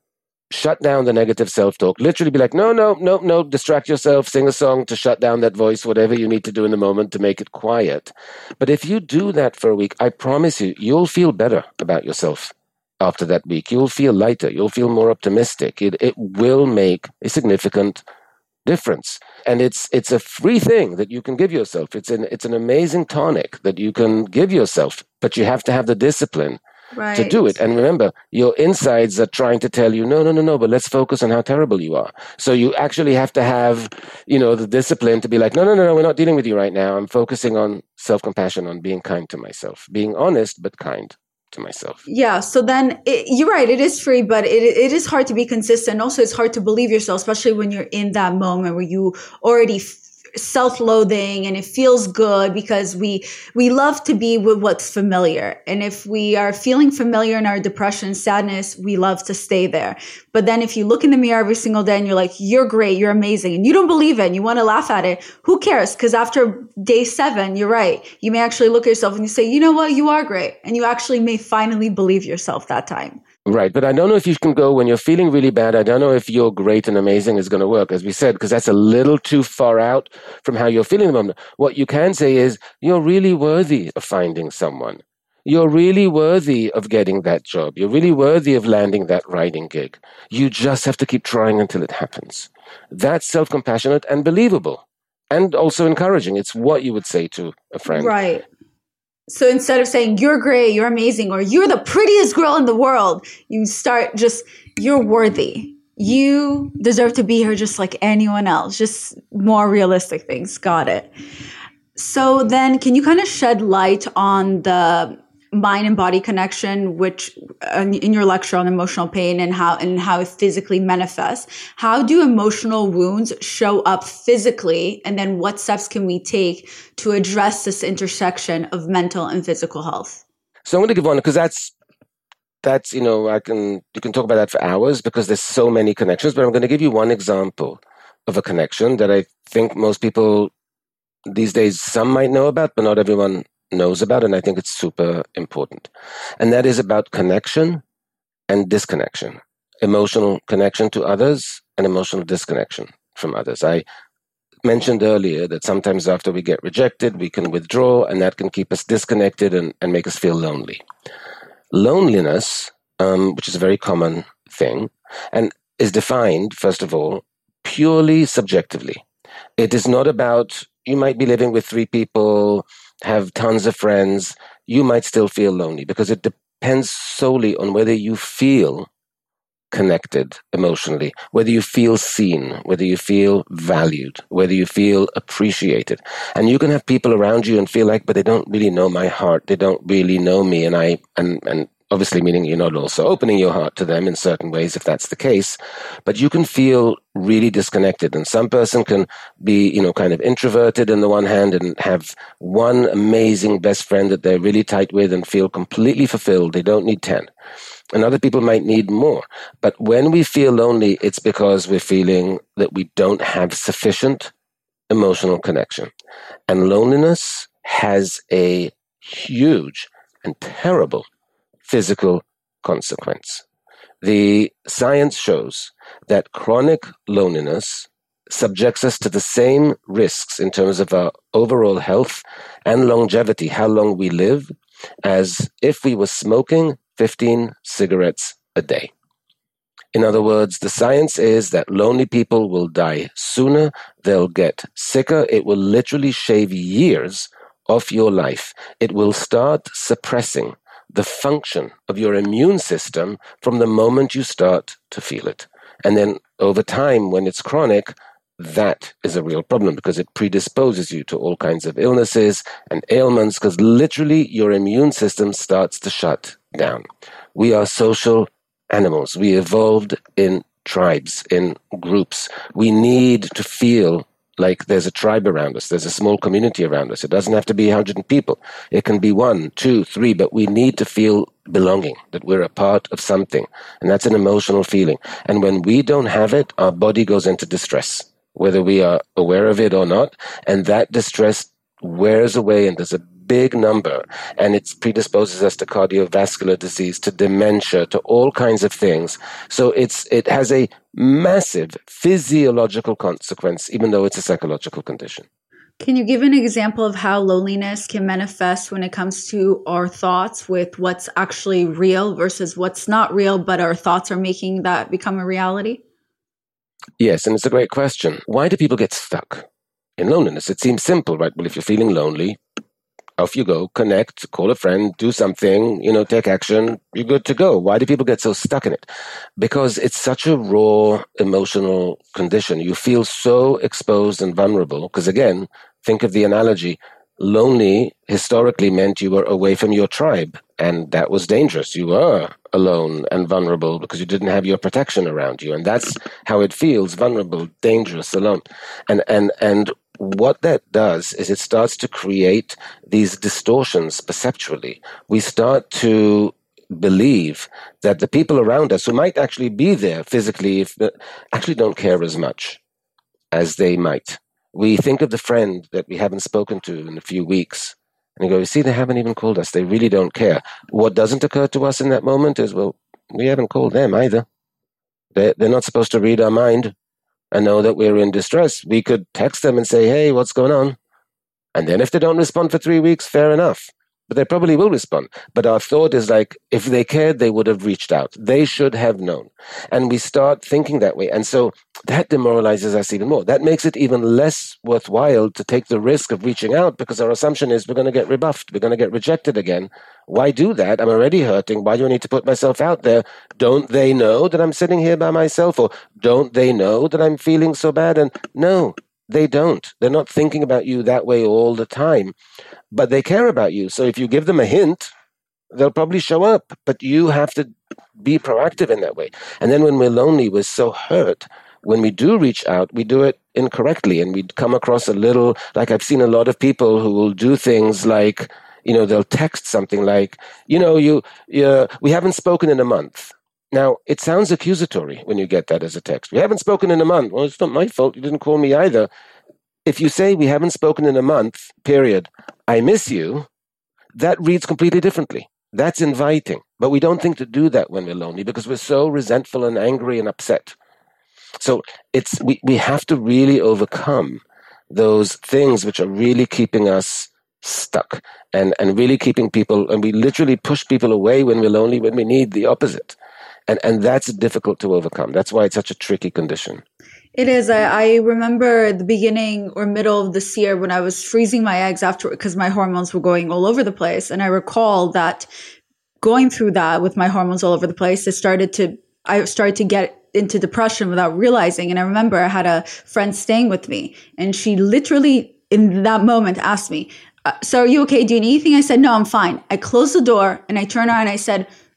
[SPEAKER 2] Shut down the negative self-talk. Literally be like, no, distract yourself, sing a song to shut down that voice, whatever you need to do in the moment to make it quiet. But if you do that for a week, I promise you, you'll feel better about yourself. After that week, you'll feel lighter. You'll feel more optimistic. It will make a significant difference, and it's a free thing that you can give yourself. It's an amazing tonic that you can give yourself, but you have to have the discipline to do it. And remember, your insides are trying to tell you, no, but let's focus on how terrible you are. So you actually have to have, the discipline to be like, no, we're not dealing with you right now. I'm focusing on self-compassion, on being kind to myself, being honest but kind to myself.
[SPEAKER 5] Yeah. So then you're right. It is free, but it is hard to be consistent. Also, it's hard to believe yourself, especially when you're in that moment where you already self-loathing and it feels good, because we love to be with what's familiar. And if we are feeling familiar in our depression, sadness, we love to stay there. But then if you look in the mirror every single day and you're like, you're great, you're amazing, and you don't believe it and you want to laugh at it, who cares? Because after day 7, you're right. You may actually look at yourself and you say, you know what? You are great. And you actually may finally believe yourself that time.
[SPEAKER 2] Right. But I don't know if you can go when you're feeling really bad. I don't know if you're great and amazing is going to work, as we said, because that's a little too far out from how you're feeling at the moment. What you can say is you're really worthy of finding someone. You're really worthy of getting that job. You're really worthy of landing that writing gig. You just have to keep trying until it happens. That's self-compassionate and believable, and also encouraging. It's what you would say to a friend.
[SPEAKER 5] Right. So instead of saying, you're great, you're amazing, or you're the prettiest girl in the world, you start just, you're worthy. You deserve to be here just like anyone else. Just more realistic things. Got it. So then can you kind of shed light on the mind and body connection, which in your lecture on emotional pain and how it physically manifests? How do emotional wounds show up physically? And then what steps can we take to address this intersection of mental and physical health?
[SPEAKER 2] So I'm going to give one, because that's you can talk about that for hours because there's so many connections, but I'm going to give you one example of a connection that I think most people these days, some might know about, but not everyone knows about, and I think it's super important. And that is about connection and disconnection, emotional connection to others and emotional disconnection from others. I mentioned earlier that sometimes after we get rejected, we can withdraw, and that can keep us disconnected and make us feel lonely. Loneliness, which is a very common thing, and is defined, first of all, purely subjectively. It is not about, you might be living with 3 people, have tons of friends, you might still feel lonely, because it depends solely on whether you feel connected emotionally, whether you feel seen, whether you feel valued, whether you feel appreciated. And you can have people around you and feel like, but they don't really know my heart, they don't really know me, and obviously meaning you're not also opening your heart to them in certain ways, if that's the case, but you can feel really disconnected. And some person can be, kind of introverted on the one hand and have one amazing best friend that they're really tight with and feel completely fulfilled. They don't need 10. and other people might need more. But when we feel lonely, it's because we're feeling that we don't have sufficient emotional connection. And loneliness has a huge and terrible physical consequence. The science shows that chronic loneliness subjects us to the same risks in terms of our overall health and longevity, how long we live, as if we were smoking 15 cigarettes a day. In other words, the science is that lonely people will die sooner, they'll get sicker, it will literally shave years off your life. It will start suppressing the function of your immune system from the moment you start to feel it. And then over time, when it's chronic, that is a real problem because it predisposes you to all kinds of illnesses and ailments because literally your immune system starts to shut down. We are social animals. We evolved in tribes, in groups. We need to feel like there's a tribe around us. There's a small community around us. It doesn't have to be 100 people. It can be 1, 2, 3, but we need to feel belonging, that we're a part of something. And that's an emotional feeling. And when we don't have it, our body goes into distress, whether we are aware of it or not. And that distress wears away and there's a big number, and it predisposes us to cardiovascular disease, to dementia, to all kinds of things. So it has a massive physiological consequence, even though it's a psychological condition.
[SPEAKER 5] Can you give an example of how loneliness can manifest when it comes to our thoughts with what's actually real versus what's not real, but our thoughts are making that become a reality?
[SPEAKER 2] Yes, and it's a great question. Why do people get stuck in loneliness? It seems simple, right? Well, if you're feeling lonely, off you go, connect, call a friend, do something, take action, you're good to go. Why do people get so stuck in it? Because it's such a raw emotional condition. You feel so exposed and vulnerable. Because again, think of the analogy. Lonely historically meant you were away from your tribe, and that was dangerous. You were alone and vulnerable because you didn't have your protection around you. And that's how it feels, vulnerable, dangerous, alone. And what that does is it starts to create these distortions perceptually. We start to believe that the people around us who might actually be there physically actually don't care as much as they might. We think of the friend that we haven't spoken to in a few weeks, and you go, you see, they haven't even called us. They really don't care. What doesn't occur to us in that moment is, well, we haven't called them either. They're not supposed to read our mind and know that we're in distress. We could text them and say, hey, what's going on? And then if they don't respond for 3 weeks, fair enough. But they probably will respond. But our thought is like, if they cared, they would have reached out. They should have known. And we start thinking that way. And so that demoralizes us even more. That makes it even less worthwhile to take the risk of reaching out because our assumption is we're going to get rebuffed. We're going to get rejected again. Why do that? I'm already hurting. Why do I need to put myself out there? Don't they know that I'm sitting here by myself? Or don't they know that I'm feeling so bad? And no, they don't. They're not thinking about you that way all the time. But they care about you. So if you give them a hint, they'll probably show up. But you have to be proactive in that way. And then when we're lonely, we're so hurt. When we do reach out, we do it incorrectly. And we come across a little, like I've seen a lot of people who will do things like, they'll text something like, we haven't spoken in a month. Now, it sounds accusatory when you get that as a text. We haven't spoken in a month. Well, it's not my fault. You didn't call me either. If you say we haven't spoken in a month, period, I miss you, that reads completely differently. That's inviting. But we don't think to do that when we're lonely because we're so resentful and angry and upset. So we have to really overcome those things which are really keeping us stuck and really keeping people, and we literally push people away when we're lonely when we need the opposite. And that's difficult to overcome. That's why it's such a tricky condition.
[SPEAKER 5] It is. I remember the beginning or middle of this year when I was freezing my eggs after because my hormones were going all over the place. And I recall that going through that with my hormones all over the place, I started to get into depression without realizing. And I remember I had a friend staying with me, and she literally in that moment asked me, so are you okay? Do you need anything? I said, no, I'm fine. I closed the door and I turned around and I said,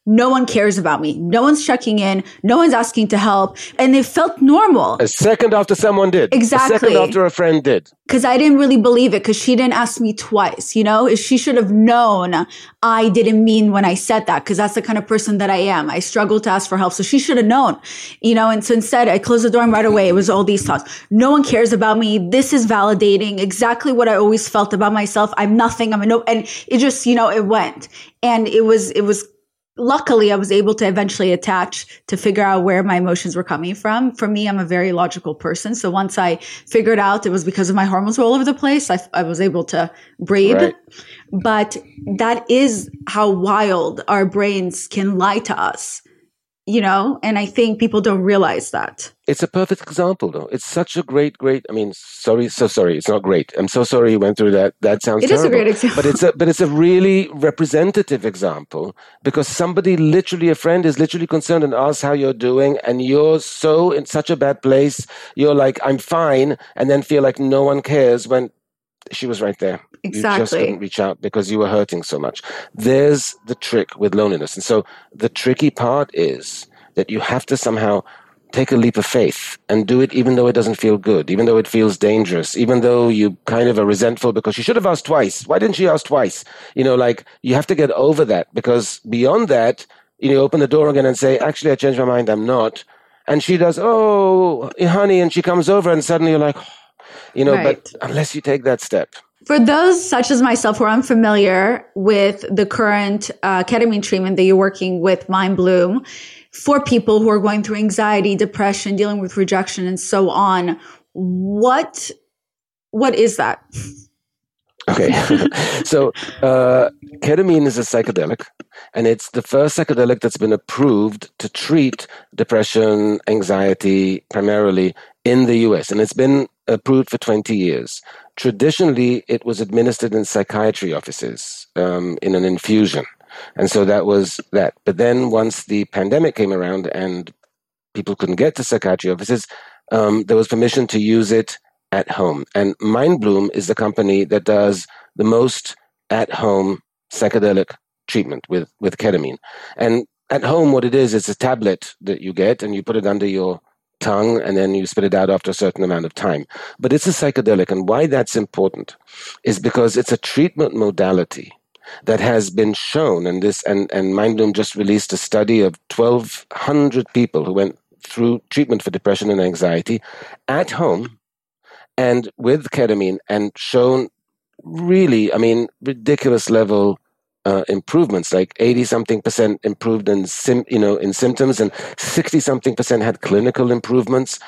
[SPEAKER 5] no one cares about me. No one's checking in. No one's asking to help. And it felt normal.
[SPEAKER 2] A second after someone did.
[SPEAKER 5] Exactly.
[SPEAKER 2] A second after a friend did.
[SPEAKER 5] Because I didn't really believe it because she didn't ask me twice, you know? She should have known I didn't mean when I said that because that's the kind of person that I am. I struggle to ask for help. So she should have known, you know? And so instead I closed the door and right away it was all these thoughts. No one cares about me. This is validating exactly what I always felt about myself. I'm nothing. I'm a no. And it just, you know, it went. And it was luckily, I was able to eventually attach to figure out where my emotions were coming from. For me, I'm a very logical person. So once I figured out it was because of my hormones were all over the place, I was able to breathe.
[SPEAKER 2] Right.
[SPEAKER 5] But that is how wild our brains can lie to us, you know? And I think people don't realize that.
[SPEAKER 2] It's a perfect example, though. It's such a great, I mean, sorry. It's not great. I'm so sorry you went through that. That sounds terrible.
[SPEAKER 5] It is a great example.
[SPEAKER 2] But it's a really representative example because somebody literally, a friend is literally concerned and asks how you're doing and you're so in such a bad place. You're like, I'm fine. And then feel like no one cares when she was right there.
[SPEAKER 5] Exactly.
[SPEAKER 2] You just couldn't reach out because you were hurting so much. There's the trick with loneliness. And so the tricky part is that you have to somehow take a leap of faith and do it even though it doesn't feel good, even though it feels dangerous, even though you kind of are resentful because she should have asked twice. Why didn't she ask twice? You know, like you have to get over that because beyond that, you open the door again and say, actually, I changed my mind. I'm not. And she does, oh, honey. And she comes over and suddenly you're like, you know,
[SPEAKER 5] right.
[SPEAKER 2] But unless you take that step.
[SPEAKER 5] For those such as myself who are unfamiliar with the current ketamine treatment that you're working with Mind Bloom, for people who are going through anxiety, depression, dealing with rejection, and so on, what is that?
[SPEAKER 2] Okay. So ketamine is a psychedelic, and it's the first psychedelic that's been approved to treat depression, anxiety, primarily in the US. And it's been approved for 20 years. Traditionally, it was administered in psychiatry offices in an infusion. And so that was that. But then once the pandemic came around and people couldn't get to psychiatry offices, there was permission to use it at home. And Mind Bloom is the company that does the most at-home psychedelic treatment with ketamine. And at home, what it is, it's a tablet that you get and you put it under your tongue and then you spit it out after a certain amount of time. But it's a psychedelic. And why that's important is because it's a treatment modality that has been shown, and Mind Bloom just released a study of 1,200 people who went through treatment for depression and anxiety at home and with ketamine and shown really, I mean, ridiculous level improvements, like 80-something% improved in symptoms and 60-something% had clinical improvements.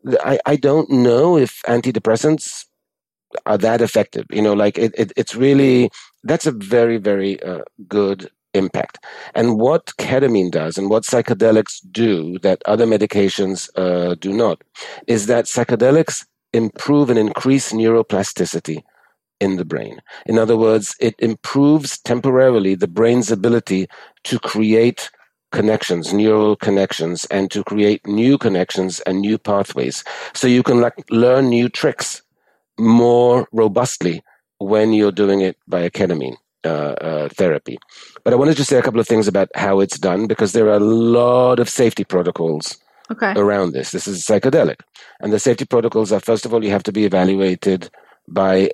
[SPEAKER 2] I don't know if antidepressants are that effective. You know, like it's really, that's a very, very good impact. And what ketamine does and what psychedelics do that other medications do not is that psychedelics improve and increase neuroplasticity in the brain. In other words, it improves temporarily the brain's ability to create connections, neural connections, and to create new connections and new pathways. So you can learn new tricks more robustly when you're doing it by a ketamine therapy. But I wanted to say a couple of things about how it's done because there are a lot of safety protocols around this. This is psychedelic. And the safety protocols are, first of all, you have to be evaluated by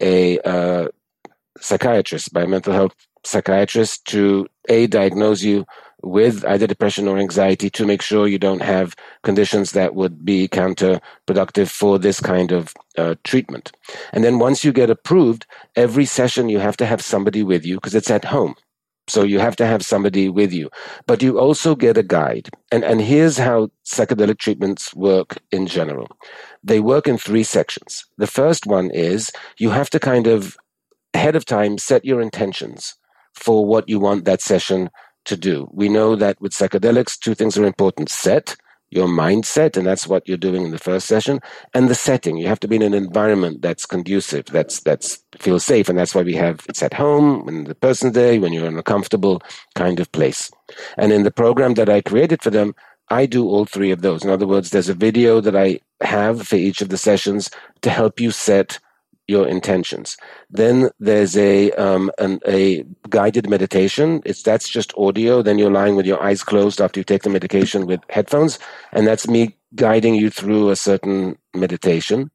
[SPEAKER 2] a psychiatrist, by a mental health psychiatrist to diagnose you with either depression or anxiety to make sure you don't have conditions that would be counterproductive for this kind of treatment. And then once you get approved, every session you have to have somebody with you because it's at home. So you have to have somebody with you. But you also get a guide. And here's how psychedelic treatments work in general. They work in 3 sections. The first one is you have to kind of ahead of time set your intentions for what you want that session to do. We know that with psychedelics, 2 things are important. Set your mindset, and that's what you're doing in the first session, and the setting. You have to be in an environment that's conducive, that's feels safe, and that's why we have it's at home, when the person's there, when you're in a comfortable kind of place. And in the program that I created for them, I do all 3 of those. In other words, there's a video that I have for each of the sessions to help you set your intentions. Then there's a guided meditation. That's just audio. Then you're lying with your eyes closed after you take the medication with headphones, and that's me guiding you through a certain meditation,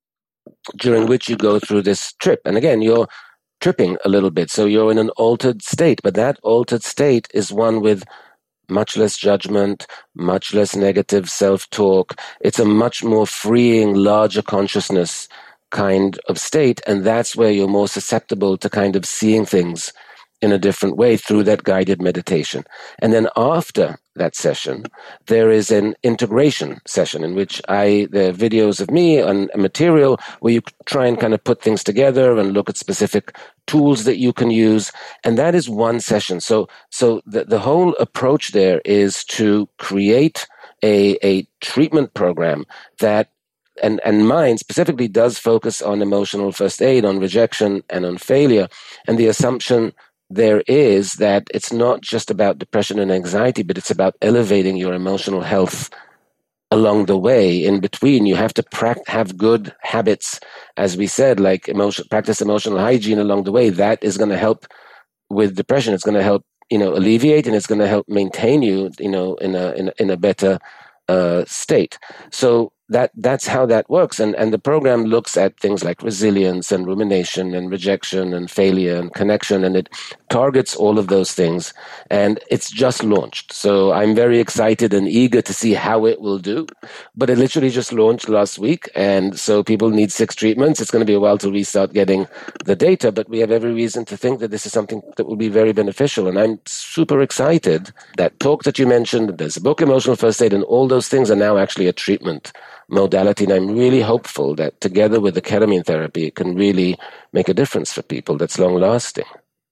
[SPEAKER 2] during which you go through this trip. And again, you're tripping a little bit, so you're in an altered state. But that altered state is one with much less judgment, much less negative self-talk. It's a much more freeing, larger consciousness kind of state, and that's where you're more susceptible to kind of seeing things in a different way through that guided meditation. And then after that session, there is an integration session in which there are videos of me and material where you try and kind of put things together and look at specific tools that you can use. And that is one session. So the whole approach there is to create a treatment program that and mine specifically does focus on emotional first aid, on rejection, and on failure. And the assumption there is that it's not just about depression and anxiety, but it's about elevating your emotional health along the way. In between, you have to have good habits, as we said, like practice emotional hygiene along the way. That is going to help with depression. It's going to help, alleviate, and it's going to help maintain you, in a better state. So that's how that works. And the program looks at things like resilience and rumination and rejection and failure and connection, and it targets all of those things. And it's just launched. So I'm very excited and eager to see how it will do. But it literally just launched last week. And so people need 6 treatments. It's going to be a while till we start getting the data, but we have every reason to think that this is something that will be very beneficial. And I'm super excited. That talk that you mentioned, there's a book, Emotional First Aid, and all those things are now actually a treatment modality. And I'm really hopeful that together with the ketamine therapy, it can really make a difference for people that's long lasting.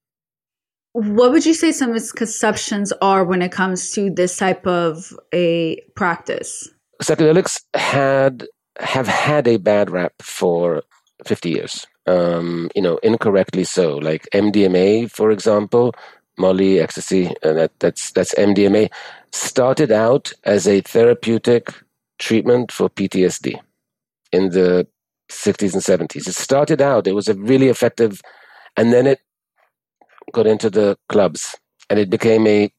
[SPEAKER 5] What would you say some misconceptions are when it comes to this type of a practice?
[SPEAKER 2] Psychedelics have had a bad rap for 50 years, incorrectly so. Like MDMA, for example, Molly, ecstasy, that's MDMA, started out as a therapeutic treatment for PTSD in the 60s and 70s. It started out, it was a really effective, and then it got into the clubs, and it became a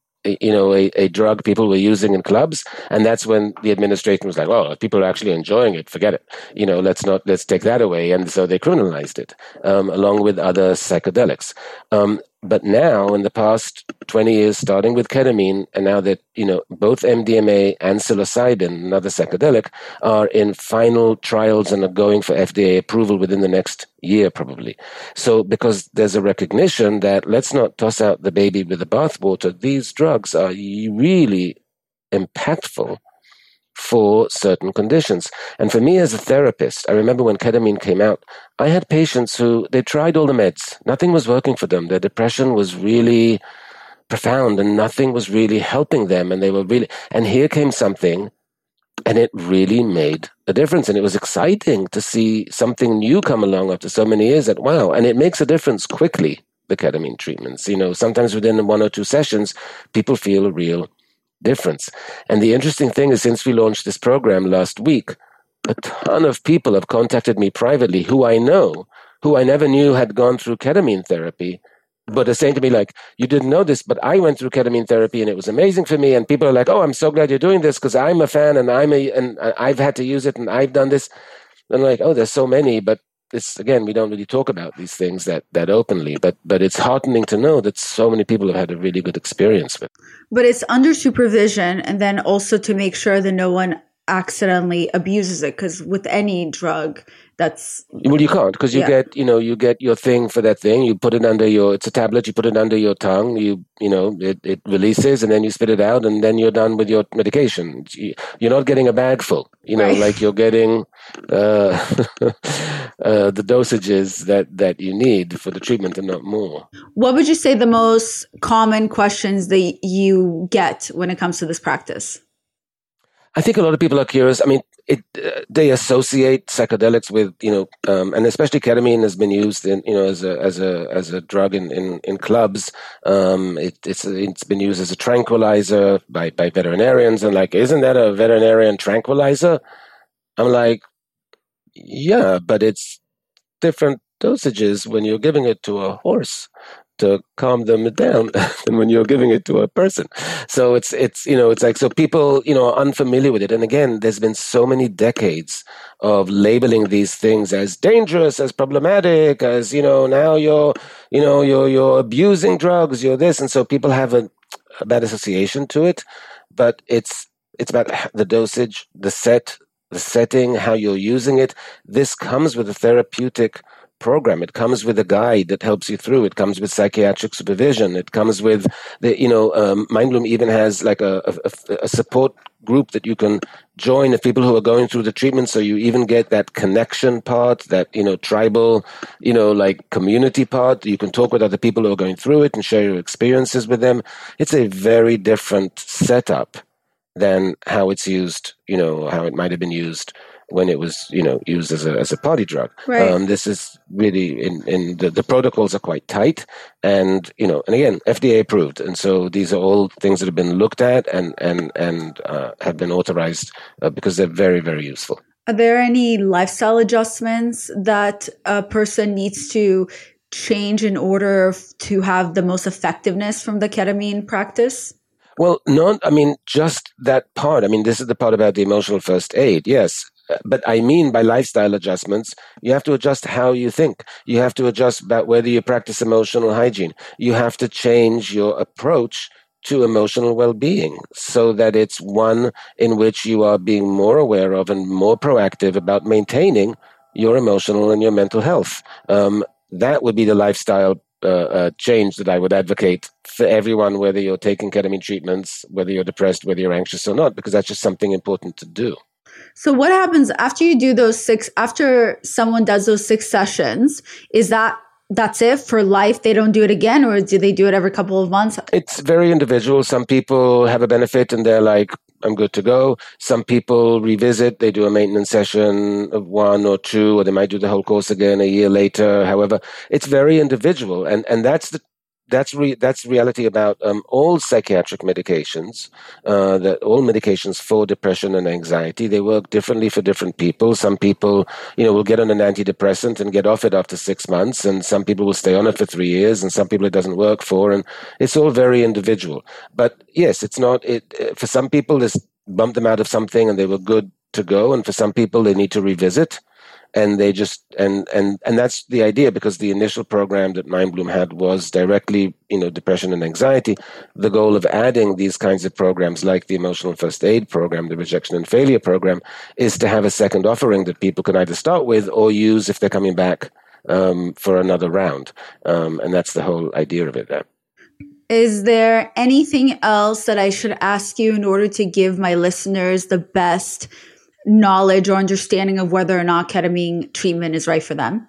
[SPEAKER 2] drug people were using in clubs. And that's when the administration was like, oh, if people are actually enjoying it, forget it. Let's take that away. And so they criminalized it, along with other psychedelics. But now, in the past 20 years, starting with ketamine, and now that, both MDMA and psilocybin, another psychedelic, are in final trials and are going for FDA approval within the next year, probably. So, because there's a recognition that let's not toss out the baby with the bathwater, these drugs are really impactful for certain conditions. And for me as a therapist, I remember when ketamine came out, I had patients who, they tried all the meds. Nothing was working for them. Their depression was really profound and nothing was really helping them. And and here came something, and it really made a difference. And it was exciting to see something new come along after so many years that, wow, and it makes a difference quickly, the ketamine treatments. Sometimes within 1 or 2 sessions, people feel a real difference. And the interesting thing is, since we launched this program last week, a ton of people have contacted me privately who I never knew had gone through ketamine therapy, but are saying to me like, you didn't know this, but I went through ketamine therapy and it was amazing for me. And people are like, oh, I'm so glad you're doing this because I'm a fan and I've had to use it and I've done this. And I'm like, oh, there's so many, but it's, again, we don't really talk about these things that openly, but it's heartening to know that so many people have had a really good experience with it.
[SPEAKER 5] But it's under supervision, and then also to make sure that no one accidentally abuses it, because with any drug,
[SPEAKER 2] you can't, because you get your thing for that thing, you put it under it's a tablet, you put it under your tongue, it releases, and then you spit it out, and then you're done with your medication. You're not getting a bag full, right. Like you're getting the dosages that you need for the treatment and not more.
[SPEAKER 5] What would you say the most common questions that you get when it comes to this practice?
[SPEAKER 2] I think a lot of people are curious. I mean, they associate psychedelics with, and especially ketamine has been used in, as a drug in clubs. It's been used as a tranquilizer by veterinarians, and like, isn't that a veterinarian tranquilizer? I'm like, yeah, but it's different dosages when you're giving it to a horse to calm them down than when you're giving it to a person. So it's like, so people, are unfamiliar with it. And again, there's been so many decades of labeling these things as dangerous, as problematic, as, now you're abusing drugs, you're this. And so people have a bad association to it, but it's about the dosage, the setting, how you're using it. This comes with a therapeutic program. It comes with a guide that helps you through. It comes with psychiatric supervision. It comes with Mindbloom even has like a support group that you can join of people who are going through the treatment. So you even get that connection part, that, tribal, like community part. You can talk with other people who are going through it and share your experiences with them. It's a very different setup than how it's used, how it might have been used when it was, used as a party drug.
[SPEAKER 5] Right.
[SPEAKER 2] This is really in the protocols are quite tight, and and again, FDA approved, and so these are all things that have been looked at and have been authorized because they're very, very useful.
[SPEAKER 5] Are there any lifestyle adjustments that a person needs to change in order to have the most effectiveness from the ketamine practice?
[SPEAKER 2] Well, just that part. This is the part about the emotional first aid. Yes. But I mean by lifestyle adjustments, you have to adjust how you think. You have to adjust about whether you practice emotional hygiene. You have to change your approach to emotional well-being so that it's one in which you are being more aware of and more proactive about maintaining your emotional and your mental health. That would be the lifestyle change that I would advocate for everyone, whether you're taking ketamine treatments, whether you're depressed, whether you're anxious or not, because that's just something important to do.
[SPEAKER 5] So what happens after you do after someone does those 6 sessions? Is that's it for life? They don't do it again, or do they do it every couple of months?
[SPEAKER 2] It's very individual. Some people have a benefit and they're like, I'm good to go. Some people revisit, they do a maintenance session of 1 or 2, or they might do the whole course again a year later. However, it's very individual. And that's reality about all psychiatric medications, all medications for depression and anxiety. They work differently for different people. Some people, will get on an antidepressant and get off it after 6 months, and some people will stay on it for 3 years, and some people it doesn't work for, and it's all very individual. But yes, it's not. For some people, this bumped them out of something and they were good to go, and for some people, they need to revisit. And they just and that's the idea, because the initial program that Mindbloom had was directly, depression and anxiety. The goal of adding these kinds of programs like the emotional first aid program, the rejection and failure program, is to have a second offering that people can either start with or use if they're coming back for another round. And that's the whole idea of it there.
[SPEAKER 5] Is there anything else that I should ask you in order to give my listeners the best knowledge or understanding of whether or not ketamine treatment is right for them?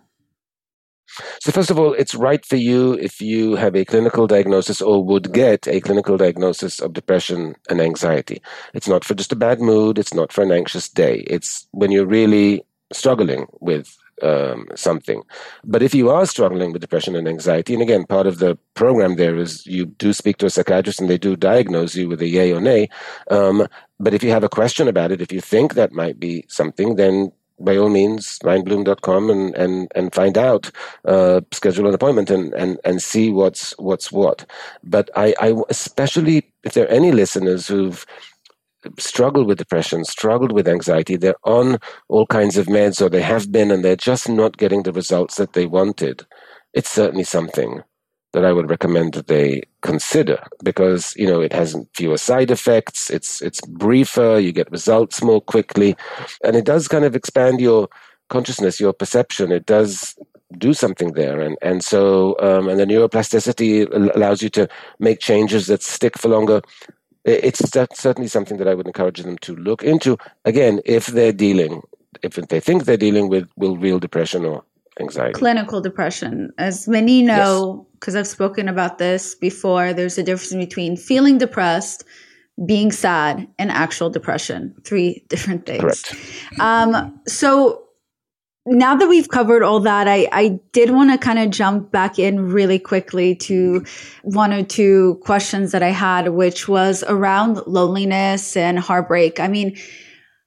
[SPEAKER 2] So first of all, it's right for you if you have a clinical diagnosis or would get a clinical diagnosis of depression and anxiety. It's not for just a bad mood. It's not for an anxious day. It's when you're really struggling with something. But if you are struggling with depression and anxiety, and again, part of the program there is you do speak to a psychiatrist and they do diagnose you with a yay or nay. But if you have a question about it, if you think that might be something, then by all means, mindbloom.com and find out, schedule an appointment and see what's what. But I especially if there are any listeners who've struggled with depression, struggled with anxiety, they're on all kinds of meds, or they have been, and they're just not getting the results that they wanted, it's certainly something that I would recommend that they consider, because, it has fewer side effects, it's briefer, you get results more quickly, and it does kind of expand your consciousness, your perception. It does do something there. And so the neuroplasticity allows you to make changes that stick for longer. It's certainly something that I would encourage them to look into, again, if they think they're dealing with real depression or anxiety.
[SPEAKER 5] Clinical depression. As many know, because I've spoken about this before, there's a difference between feeling depressed, being sad, and actual depression. 3 different things.
[SPEAKER 2] Correct.
[SPEAKER 5] So now that we've covered all that, I did want to kind of jump back in really quickly to 1 or 2 questions that I had, which was around loneliness and heartbreak. I mean,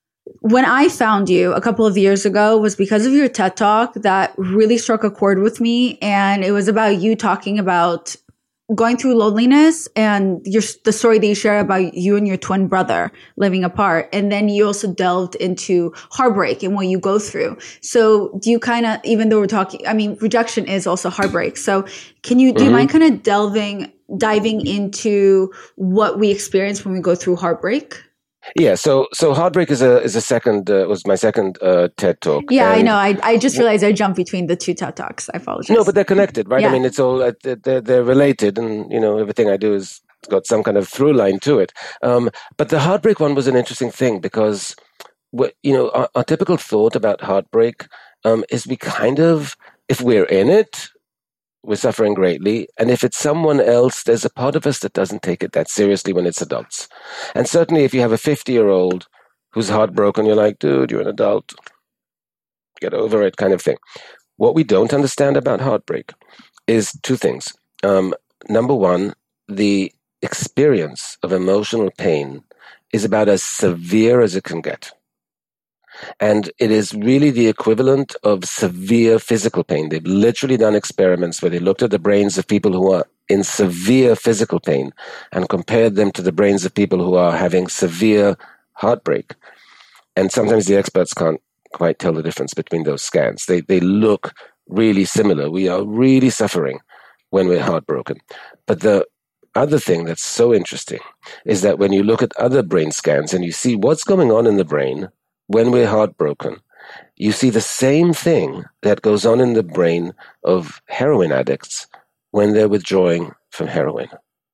[SPEAKER 5] when I found you a couple of years ago was because of your TED Talk that really struck a chord with me. And it was about you talking about going through loneliness and the story that you share about you and your twin brother living apart. And then you also delved into heartbreak and what you go through. So do you kind of, even though we're talking, I mean, rejection is also heartbreak. So do you mind kind of diving into what we experience when we go through heartbreak?
[SPEAKER 2] Yeah, so heartbreak is a second was my second TED Talk.
[SPEAKER 5] Yeah, I know. I just realized I jumped between the two TED Talks. I apologize.
[SPEAKER 2] No, but they're connected, right?
[SPEAKER 5] Yeah.
[SPEAKER 2] I mean, it's all they're related, and everything I do is got some kind of through line to it. But the heartbreak one was an interesting thing because our typical thought about heartbreak is we kind of, if we're in it, we're suffering greatly. And if it's someone else, there's a part of us that doesn't take it that seriously when it's adults. And certainly if you have a 50-year-old who's heartbroken, you're like, dude, you're an adult. Get over it kind of thing. What we don't understand about heartbreak is two things. Number one, the experience of emotional pain is about as severe as it can get. And it is really the equivalent of severe physical pain. They've literally done experiments where they looked at the brains of people who are in severe physical pain and compared them to the brains of people who are having severe heartbreak. And sometimes the experts can't quite tell the difference between those scans. They look really similar. We are really suffering when we're heartbroken. But the other thing that's so interesting is that when you look at other brain scans and you see what's going on in the brain when we're heartbroken, you see the same thing that goes on in the brain of heroin addicts when they're withdrawing from heroin,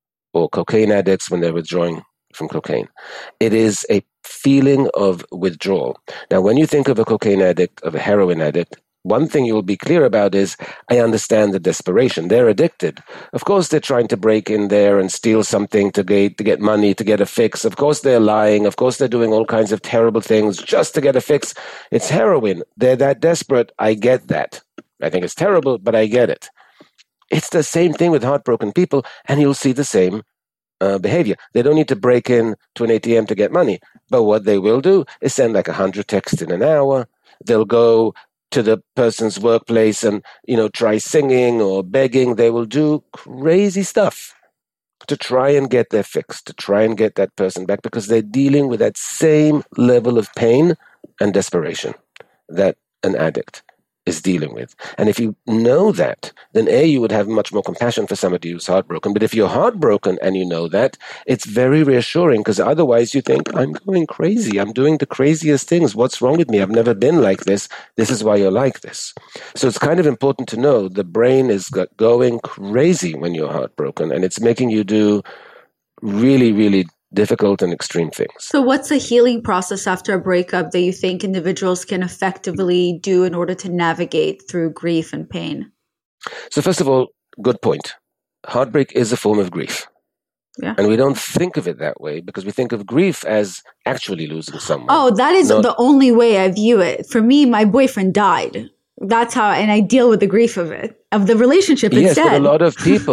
[SPEAKER 2] or cocaine addicts when they're withdrawing from cocaine. It is a feeling of withdrawal. Now, when you think of a cocaine addict, of a heroin addict, one thing you'll be clear about is, I understand the desperation. They're addicted. Of course, they're trying to break in there and steal something to get money, to get a fix. Of course, they're lying. Of course, they're doing all kinds of terrible things just to get a fix. It's heroin. They're that desperate. I get that. I think it's terrible, but I get it. It's the same thing with heartbroken people, and you'll see the same behavior. They don't need to break in to an ATM to get money, but what they will do is send like 100 texts in an hour. They'll go to the person's workplace and, try singing or begging. They will do crazy stuff to try and get their fix, to try and get that person back, because they're dealing with that same level of pain and desperation that an addict is dealing with. And if you know that, then you would have much more compassion for somebody who's heartbroken. But if you're heartbroken and you know that, it's very reassuring, because otherwise you think, I'm going crazy. I'm doing the craziest things. What's wrong with me? I've never been like this. This is why you're like this. So it's kind of important to know the brain is going crazy when you're heartbroken, and it's making you do really, really difficult and extreme things.
[SPEAKER 5] So what's a healing process after a breakup that you think individuals can effectively do in order to navigate through grief and pain?
[SPEAKER 2] So first of all, good point. Heartbreak is a form of grief.
[SPEAKER 5] Yeah.
[SPEAKER 2] And we don't think of it that way because we think of grief as actually losing someone.
[SPEAKER 5] Oh, that is the only way I view it. For me, my boyfriend died. That's how, and I deal with the grief of it, of the relationship instead.
[SPEAKER 2] Yes, but for a lot of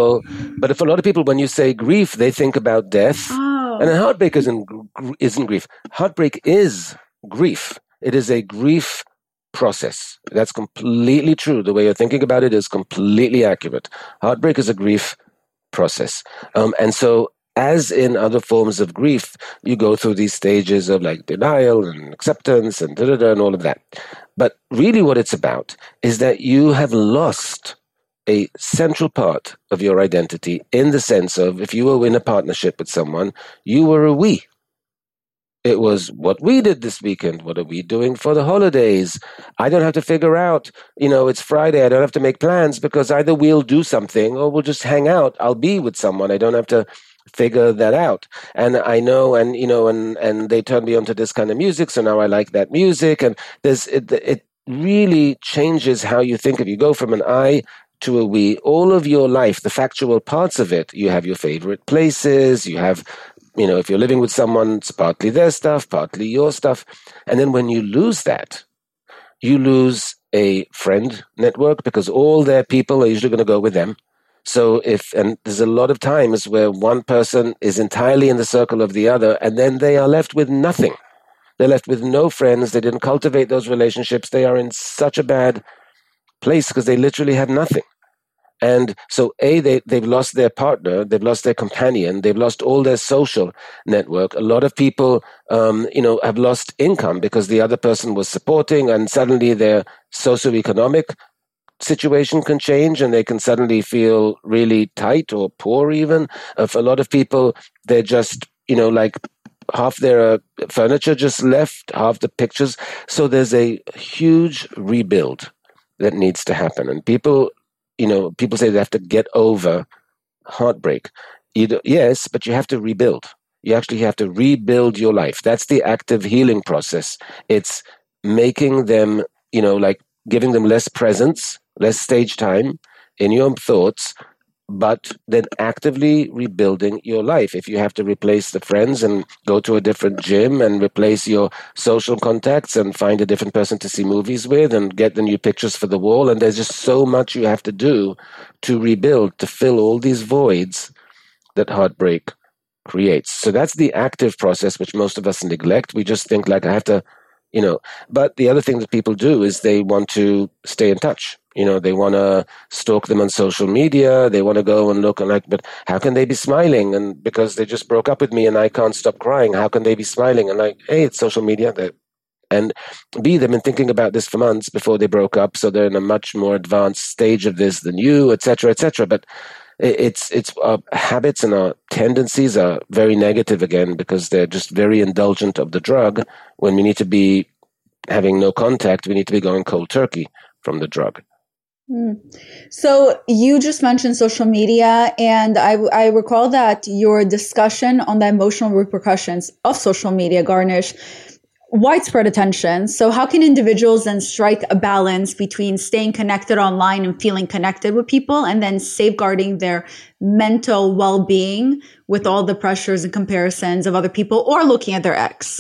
[SPEAKER 2] people, when you say grief, they think about death.
[SPEAKER 5] Oh.
[SPEAKER 2] And a heartbreak isn't grief. Heartbreak is grief. It is a grief process. That's completely true. The way you're thinking about it is completely accurate. Heartbreak is a grief process. And so, as in other forms of grief, you go through these stages of like denial and acceptance and and all of that. But really what it's about is that you have lost a central part of your identity, in the sense of, if you were in a partnership with someone, you were a we. It was what we did this weekend. What are we doing for the holidays? I don't have to figure out, it's Friday. I don't have to make plans, because either we'll do something or we'll just hang out. I'll be with someone. I don't have to figure that out. And I know, and they turned me onto this kind of music, so now I like that music. And it really changes how you think of. You go from an I to a we. All of your life, the factual parts of it, you have your favorite places, you have, if you're living with someone, it's partly their stuff, partly your stuff. And then when you lose that, you lose a friend network, because all their people are usually going to go with them. So and there's a lot of times where one person is entirely in the circle of the other, and then they are left with nothing. They're left with no friends. They didn't cultivate those relationships. They are in such a bad place because they literally have nothing. And so, they've lost their partner, they've lost their companion, they've lost all their social network. A lot of people, have lost income because the other person was supporting, and suddenly their socioeconomic situation can change, and they can suddenly feel really tight or poor. Even for a lot of people, they're just, like half their furniture just left, half the pictures. So there's a huge rebuild that needs to happen, and people say they have to get over heartbreak. Yes, but you have to rebuild. You actually have to rebuild your life. That's the active healing process. It's making them, giving them less presence, less stage time in your thoughts, but then actively rebuilding your life. If you have to replace the friends and go to a different gym and replace your social contacts and find a different person to see movies with and get the new pictures for the wall, and there's just so much you have to do to rebuild, to fill all these voids that heartbreak creates. So that's the active process, which most of us neglect. We just think I have to, but the other thing that people do is they want to stay in touch. They want to stalk them on social media. They want to go and look but how can they be smiling? And because they just broke up with me and I can't stop crying, how can they be smiling? And hey, it's social media. And they've been thinking about this for months before they broke up. So they're in a much more advanced stage of this than you, et cetera, et cetera. But it's our habits and our tendencies are very negative again, because they're just very indulgent of the drug, when we need to be having no contact. We need to be going cold turkey from the drug.
[SPEAKER 5] So you just mentioned social media, and I recall that your discussion on the emotional repercussions of social media garnished widespread attention. So how can individuals then strike a balance between staying connected online and feeling connected with people, and then safeguarding their mental well-being with all the pressures and comparisons of other people, or looking at their ex?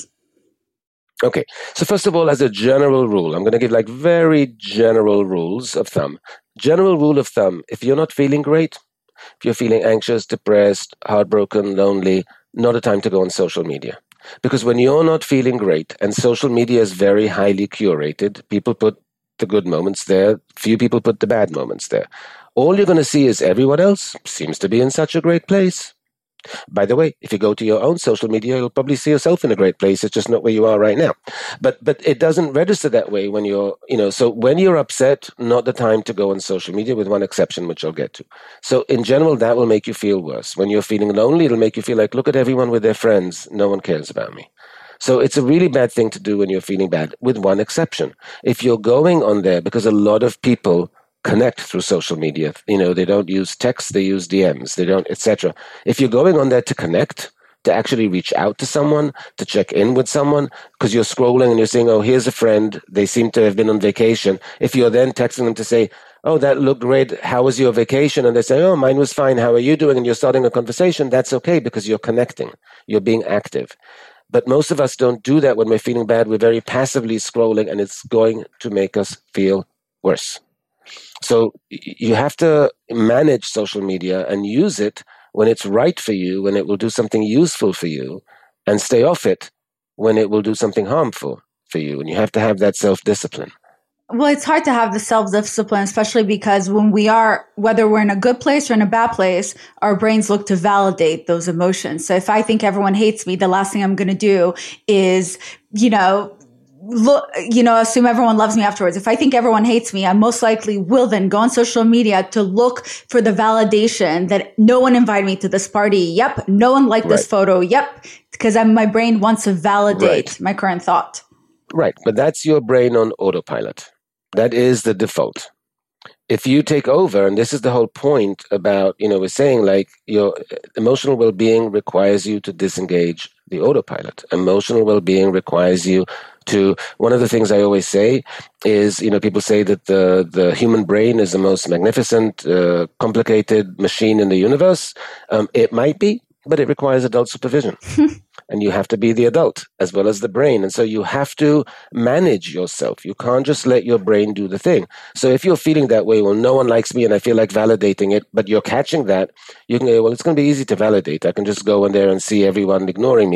[SPEAKER 2] Okay, so first of all, as a general rule, I'm going to give very general rules of thumb. General rule of thumb, if you're not feeling great, if you're feeling anxious, depressed, heartbroken, lonely, not a time to go on social media. Because when you're not feeling great, and social media is very highly curated, people put the good moments there, few people put the bad moments there. All you're going to see is everyone else seems to be in such a great place. By the way, if you go to your own social media, you'll probably see yourself in a great place. It's just not where you are right now. But it doesn't register that way when you're, so when you're upset, not the time to go on social media, with one exception, which I'll get to. So in general, that will make you feel worse. When you're feeling lonely, it'll make you feel like, look at everyone with their friends. No one cares about me. So it's a really bad thing to do when you're feeling bad, with one exception. If you're going on there, because a lot of people connect through social media. They don't use text, they use DMs, they don't, etc. If you're going on there to connect, to actually reach out to someone, to check in with someone, because you're scrolling and you're saying, oh, here's a friend, they seem to have been on vacation. If you're then texting them to say, oh, that looked great, how was your vacation? And they say, oh, mine was fine, how are you doing? And you're starting a conversation, that's okay, because you're connecting, you're being active. But most of us don't do that when we're feeling bad. We're very passively scrolling, and it's going to make us feel worse. So you have to manage social media and use it when it's right for you, when it will do something useful for you, and stay off it when it will do something harmful for you. And you have to have that self-discipline.
[SPEAKER 5] Well, it's hard to have the self-discipline, especially because when we are, whether we're in a good place or in a bad place, our brains look to validate those emotions. So if I think everyone hates me, the last thing I'm going to do is, assume everyone loves me afterwards. If I think everyone hates me, I most likely will then go on social media to look for the validation that no one invited me to this party. Yep. No one liked this photo. Yep. Because my brain wants to validate my current thought.
[SPEAKER 2] Right. But that's your brain on autopilot. That is the default. If you take over, and this is the whole point about, we're saying your emotional well-being requires you to disengage the autopilot. Emotional well-being requires you to, one of the things I always say is, people say that the human brain is the most magnificent, complicated machine in the universe. It might be, but it requires adult supervision. And you have to be the adult as well as the brain. And so you have to manage yourself. You can't just let your brain do the thing. So if you're feeling that way, well, no one likes me and I feel like validating it, but you're catching that, you can go, well, it's going to be easy to validate. I can just go in there and see everyone ignoring me.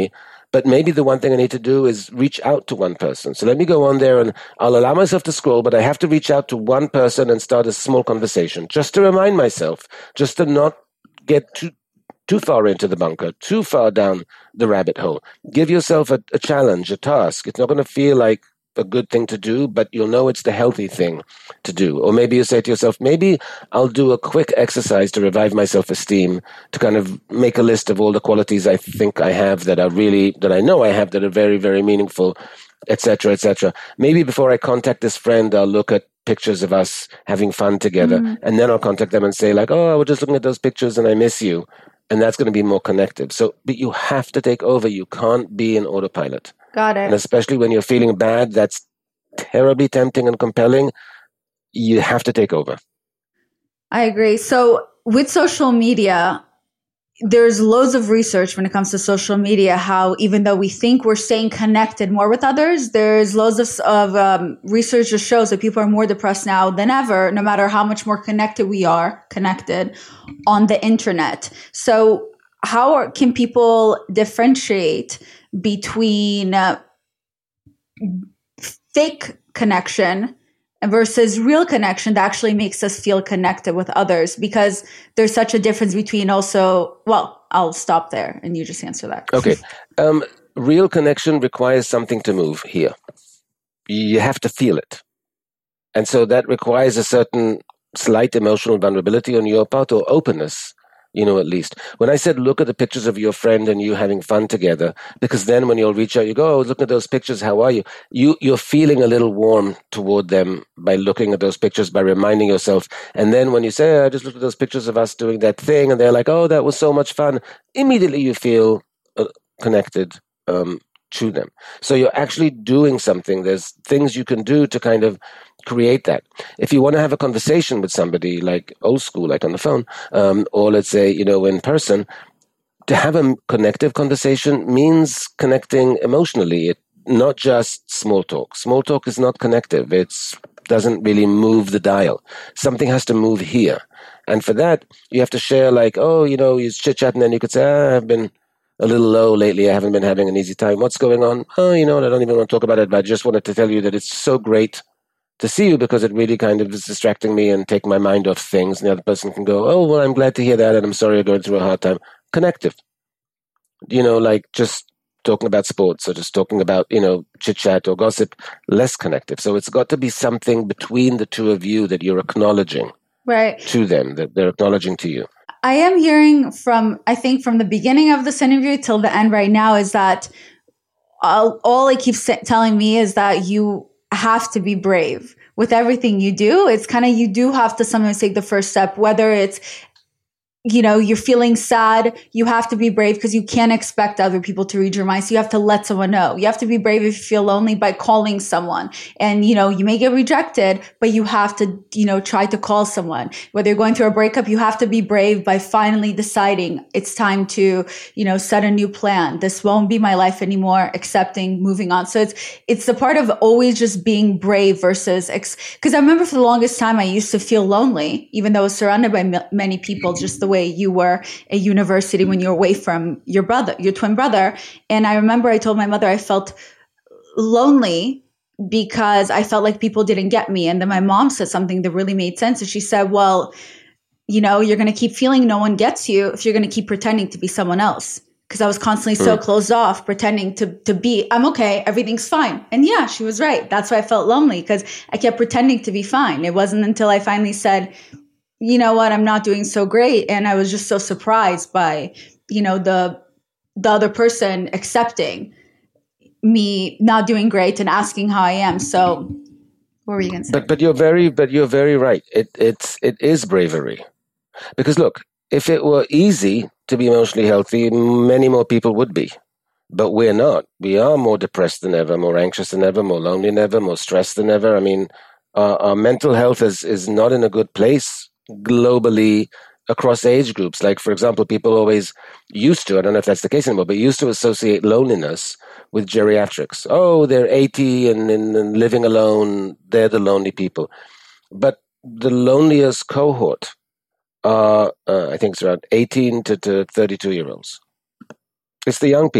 [SPEAKER 2] But maybe the one thing I need to do is reach out to one person. So let me go on there and I'll allow myself to scroll, but I have to reach out to one person and start a small conversation just to remind myself, just to not get too far into the bunker, too far down the rabbit hole. Give yourself a challenge, a task. It's not going to feel like a good thing to do, but you'll know it's the healthy thing to do. Or maybe you say to yourself, maybe I'll do a quick exercise to revive my self-esteem, to kind of make a list of all the qualities I think I have that I know I have that are very, very meaningful, etc., etc. Maybe before I contact this friend, I'll look at pictures of us having fun together, and then I'll contact them and say like, oh, I was just looking at those pictures and I miss you. And that's going to be more connected. So, but you have to take over. You can't be an autopilot.
[SPEAKER 5] Got it.
[SPEAKER 2] And especially when you're feeling bad, that's terribly tempting and compelling. You have to take over.
[SPEAKER 5] I agree. So with social media, there's loads of research when it comes to social media, how even though we think we're staying connected more with others, there's loads of research that shows that people are more depressed now than ever, no matter how much more connected we are on the internet. So how can people differentiate between fake connection versus real connection that actually makes us feel connected with others? Because there's such a difference between I'll stop there and you just answer that.
[SPEAKER 2] Okay. Real connection requires something to move here. You have to feel it. And so that requires a certain slight emotional vulnerability on your part, or openness, at least. When I said, look at the pictures of your friend and you having fun together, because then when you'll reach out, you go, oh, look at those pictures. How are you? You're feeling a little warm toward them by looking at those pictures, by reminding yourself. And then when you say, I just looked at those pictures of us doing that thing, and they're like, oh, that was so much fun. Immediately you feel connected to them. So you're actually doing something. There's things you can do to kind of create that. If you want to have a conversation with somebody, like old school, like on the phone, or let's say, in person, to have a connective conversation means connecting emotionally, not just small talk. Small talk is not connective. It doesn't really move the dial. Something has to move here. And for that, you have to share like, oh, you chit-chat, and then you could say, I've been a little low lately. I haven't been having an easy time. What's going on? Oh, I don't even want to talk about it, but I just wanted to tell you that it's so great to see you, because it really kind of is distracting me and take my mind off things. And the other person can go, oh, well, I'm glad to hear that, and I'm sorry you're going through a hard time. Connective. Like just talking about sports or just talking about, chit-chat or gossip, less connective. So it's got to be something between the two of you that you're acknowledging to them, that they're acknowledging to you.
[SPEAKER 5] I am hearing from the beginning of this interview till the end right now is that all it keeps telling me is that you have to be brave with everything you do. It's kind of, you do have to sometimes take the first step, whether it's, you're feeling sad, you have to be brave because you can't expect other people to read your mind. So you have to let someone know. You have to be brave if you feel lonely by calling someone. And, you may get rejected, but you have to, try to call someone. Whether you're going through a breakup, you have to be brave by finally deciding it's time to, set a new plan. This won't be my life anymore, accepting, moving on. So it's the part of always just being brave versus, because I remember for the longest time, I used to feel lonely, even though I was surrounded by many people, just the way you were at university when you're away from your twin brother. And I remember I told my mother I felt lonely because I felt like people didn't get me. And then my mom said something that really made sense. And she said, well, you're going to keep feeling no one gets you if you're going to keep pretending to be someone else. Because I was constantly so closed off, pretending to be, I'm okay, everything's fine. And yeah, she was right. That's why I felt lonely, because I kept pretending to be fine. It wasn't until I finally said, you know what, I'm not doing so great. And I was just so surprised by, the other person accepting me not doing great and asking how I am. So what were you going to say?
[SPEAKER 2] But you're very right. It is bravery. Because look, if it were easy to be emotionally healthy, many more people would be. But we're not. We are more depressed than ever, more anxious than ever, more lonely than ever, more stressed than ever. I mean, our mental health is not in a good place globally across age groups. Like, for example, people always used to, I don't know if that's the case anymore, but used to associate loneliness with geriatrics. Oh, they're 80 and living alone. They're the lonely people. But the loneliest cohort are, I think it's around 18 to 32-year-olds. It's the young people.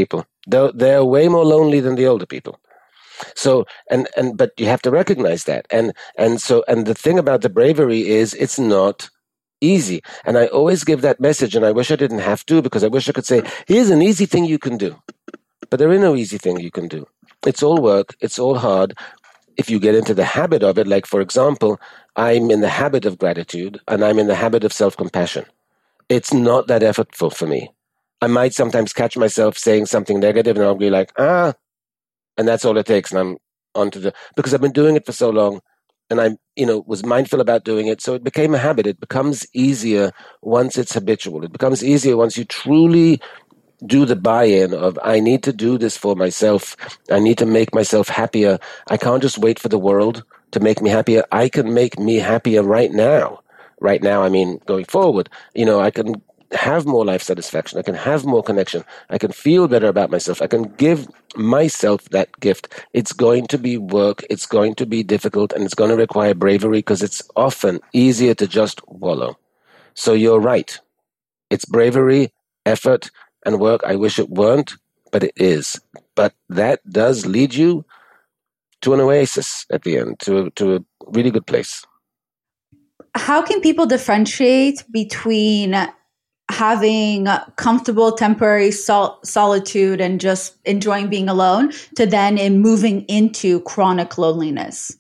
[SPEAKER 2] They're way more lonely than the older people. So, but you have to recognize that. And the thing about the bravery is it's not easy. And I always give that message, and I wish I didn't have to, because I wish I could say, here's an easy thing you can do. But there is no easy thing you can do. It's all work. It's all hard. If you get into the habit of it, like, for example, I'm in the habit of gratitude and I'm in the habit of self-compassion. It's not that effortful for me. I might sometimes catch myself saying something negative and I'll be like, and that's all it takes. And I'm onto because I've been doing it for so long and I, was mindful about doing it. So it became a habit. It becomes easier once it's habitual. It becomes easier once you truly do the buy-in of, I need to do this for myself. I need to make myself happier. I can't just wait for the world to make me happier. I can make me happier right now. Right now, I mean, going forward, I can have more life satisfaction. I can have more connection. I can feel better about myself. I can give myself that gift. It's going to be work. It's going to be difficult, and it's going to require bravery because it's often easier to just wallow. So you're right. It's bravery, effort, and work. I wish it weren't, but it is. But that does lead you to an oasis at the end, to a really good place.
[SPEAKER 5] How can people differentiate between having comfortable temporary solitude and just enjoying being alone to then in moving into chronic loneliness?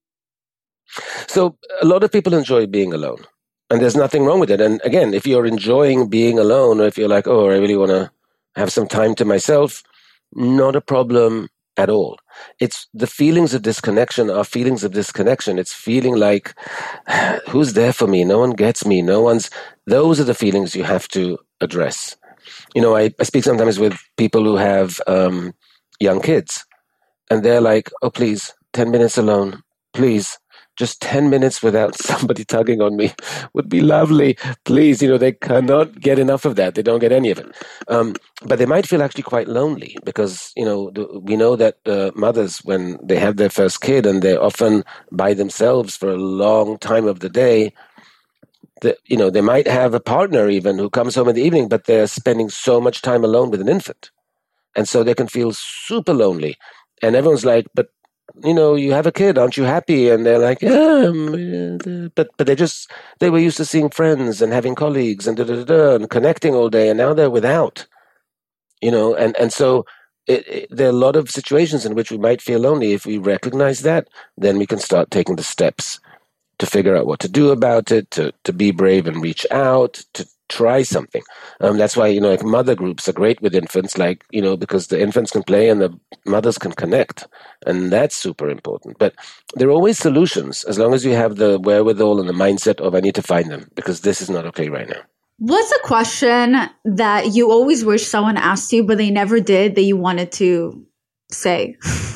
[SPEAKER 2] So a lot of people enjoy being alone. And there's nothing wrong with it. And again, if you're enjoying being alone, or if you're like, I really want to have some time to myself, not a problem at all. It's the feelings of disconnection are feelings of disconnection. It's feeling like, who's there for me? No one gets me. Those are the feelings you have to address. I speak sometimes with people who have young kids, and they're like, oh, please, 10 minutes alone, please. Just 10 minutes without somebody tugging on me would be lovely. Please, they cannot get enough of that. They don't get any of it. But they might feel actually quite lonely because, we know that mothers, when they have their first kid and they're often by themselves for a long time of the day, they might have a partner even who comes home in the evening, but they're spending so much time alone with an infant. And so they can feel super lonely. And everyone's like, but you have a kid, aren't you happy? And they're like, but they were used to seeing friends and having colleagues and and connecting all day, and now they're without, and so there are a lot of situations in which we might feel lonely. If we recognize that, then we can start taking the steps to figure out what to do about it, to be brave and reach out, to try something. That's why, like mother groups are great with infants, because the infants can play and the mothers can connect. And that's super important. But there are always solutions as long as you have the wherewithal and the mindset of, I need to find them because this is not okay right now.
[SPEAKER 5] What's a question that you always wish someone asked you, but they never did, that you wanted to say?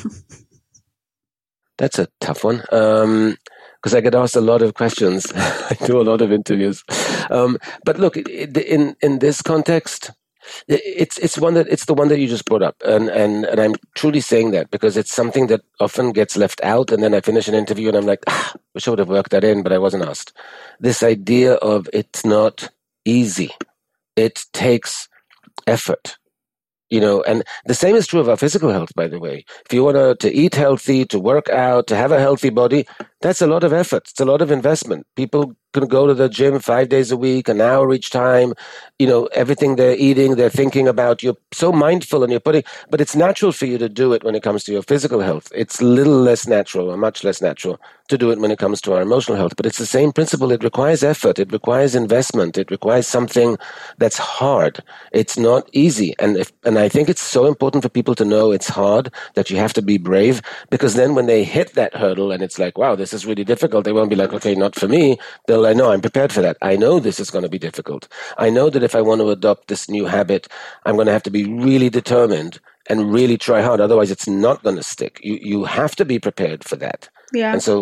[SPEAKER 2] That's a tough one. Because I get asked a lot of questions. I do a lot of interviews. But look, in this context, it's the one that you just brought up. And I'm truly saying that because it's something that often gets left out. And then I finish an interview and I'm like, wish I would have worked that in, but I wasn't asked. This idea of it's not easy. It takes effort. And the same is true of our physical health, by the way. If you want to eat healthy, to work out, to have a healthy body, that's a lot of effort. It's a lot of investment. People can go to the gym 5 days a week, an hour each time. Everything they're eating, they're thinking about. You're so mindful and but it's natural for you to do it when it comes to your physical health. It's a little less natural, or much less natural to do it when it comes to our emotional health. But it's the same principle. It requires effort. It requires investment. It requires something that's hard. It's not easy. And I think it's so important for people to know it's hard, that you have to be brave, because then when they hit that hurdle and it's like, wow, this is really difficult, they won't be like, okay, not for me. They'll like, no, I'm prepared for that. I know this is going to be difficult. I know that if I want to adopt this new habit, I'm going to have to be really determined and really try hard. Otherwise, it's not going to stick. You have to be prepared for that.
[SPEAKER 5] Yeah.
[SPEAKER 2] And so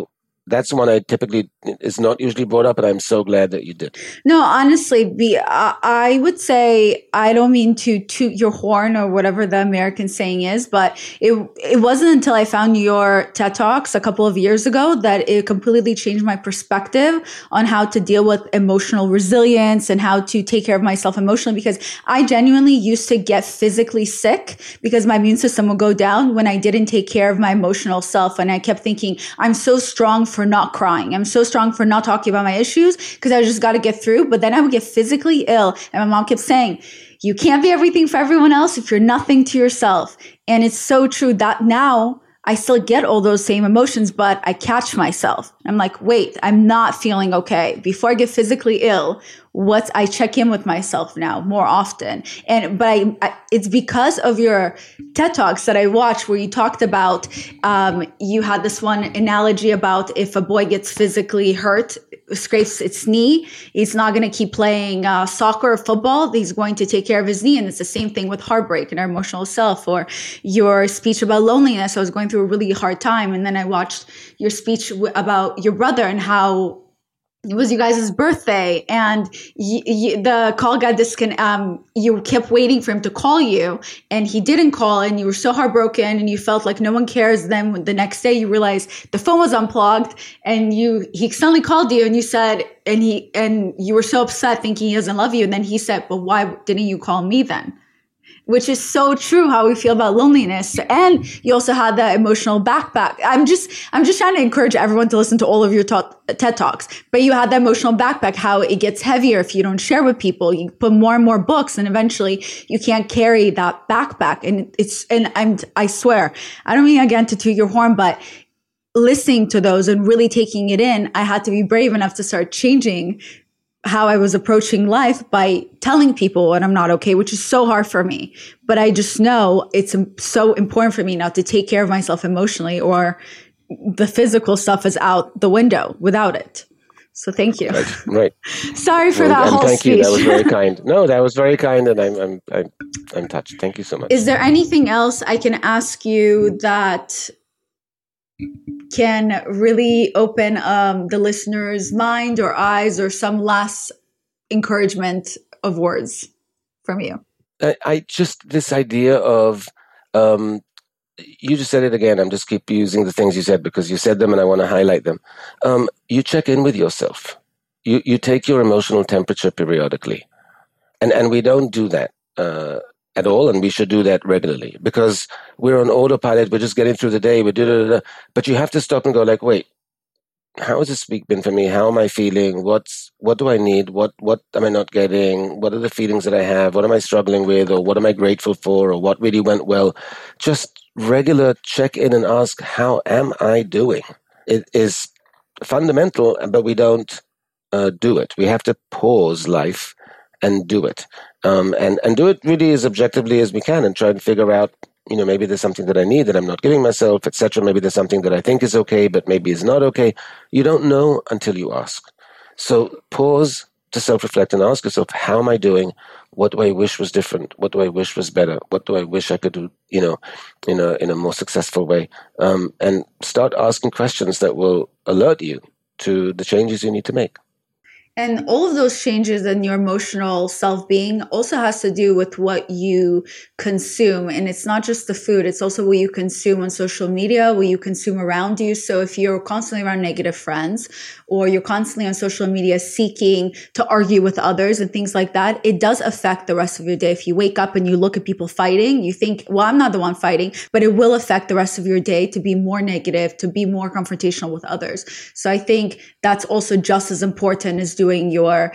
[SPEAKER 2] that's one I typically is not usually brought up, and I'm so glad that you did.
[SPEAKER 5] No, honestly, I would say, I don't mean to toot your horn or whatever the American saying is, but it wasn't until I found your TED Talks a couple of years ago that it completely changed my perspective on how to deal with emotional resilience and how to take care of myself emotionally, because I genuinely used to get physically sick because my immune system would go down when I didn't take care of my emotional self. And I kept thinking, I'm so strong for not crying. I'm so strong for not talking about my issues because I just got to get through. But then I would get physically ill. And my mom kept saying, you can't be everything for everyone else if you're nothing to yourself. And it's so true that now I still get all those same emotions, but I catch myself. I'm like, wait, I'm not feeling okay. Before I get physically ill, I check in with myself now more often. But it's because of your TED Talks that I watched where you talked about, you had this one analogy about if a boy gets physically hurt, scrapes its knee, he's not going to keep playing soccer or football. He's going to take care of his knee. And it's the same thing with heartbreak and our emotional self. Or your speech about loneliness. I was going through a really hard time. And then I watched your speech about your brother and how it was you guys' birthday, and the call got disconnected. You kept waiting for him to call you, and he didn't call, and you were so heartbroken, and you felt like no one cares. Then the next day, you realized the phone was unplugged, and he suddenly called you, and you said, and you were so upset, thinking he doesn't love you, and then he said, "But why didn't you call me then?" Which is so true how we feel about loneliness. And you also had the emotional backpack. I'm just trying to encourage everyone to listen to all of your TED Talks. But you had the emotional backpack, how it gets heavier if you don't share with people. You put more and more books, and eventually you can't carry that backpack. And I swear, I don't mean again to toot your horn, but listening to those and really taking it in, I had to be brave enough to start changing how I was approaching life by telling people when I'm not okay, which is so hard for me. But I just know it's so important for me now to take care of myself emotionally, or the physical stuff is out the window without it. So thank you.
[SPEAKER 2] Right.
[SPEAKER 5] Sorry for that whole
[SPEAKER 2] thank
[SPEAKER 5] speech.
[SPEAKER 2] You. That was very kind. No, that was very kind, and I'm touched. Thank you so much.
[SPEAKER 5] Is there anything else I can ask you that can really open the listener's mind or eyes, or some last encouragement of words from you?
[SPEAKER 2] I just, this idea of, you just said it again. I'm just keep using the things you said because you said them and I want to highlight them. You check in with yourself. You take your emotional temperature periodically. And we don't do that at all, and we should do that regularly because we're on autopilot. We're just getting through the day. But you have to stop and go like, wait, how has this week been for me? How am I feeling? What do I need? What am I not getting? What are the feelings that I have? What am I struggling with? Or what am I grateful for? Or what really went well? Just regular check in and ask, how am I doing? It is fundamental, but we don't do it. We have to pause life and do it. And do it really as objectively as we can and try and figure out, maybe there's something that I need that I'm not giving myself, etc. Maybe there's something that I think is okay, but maybe is not okay. You don't know until you ask. So pause to self-reflect and ask yourself, how am I doing? What do I wish was different? What do I wish was better? What do I wish I could do, in a more successful way? And start asking questions that will alert you to the changes you need to make.
[SPEAKER 5] And all of those changes in your emotional self-being also has to do with what you consume. And it's not just the food, it's also what you consume on social media, what you consume around you. So if you're constantly around negative friends, or you're constantly on social media seeking to argue with others and things like that, it does affect the rest of your day. If you wake up and you look at people fighting, you think, well, I'm not the one fighting, but it will affect the rest of your day to be more negative, to be more confrontational with others. So I think that's also just as important as doing your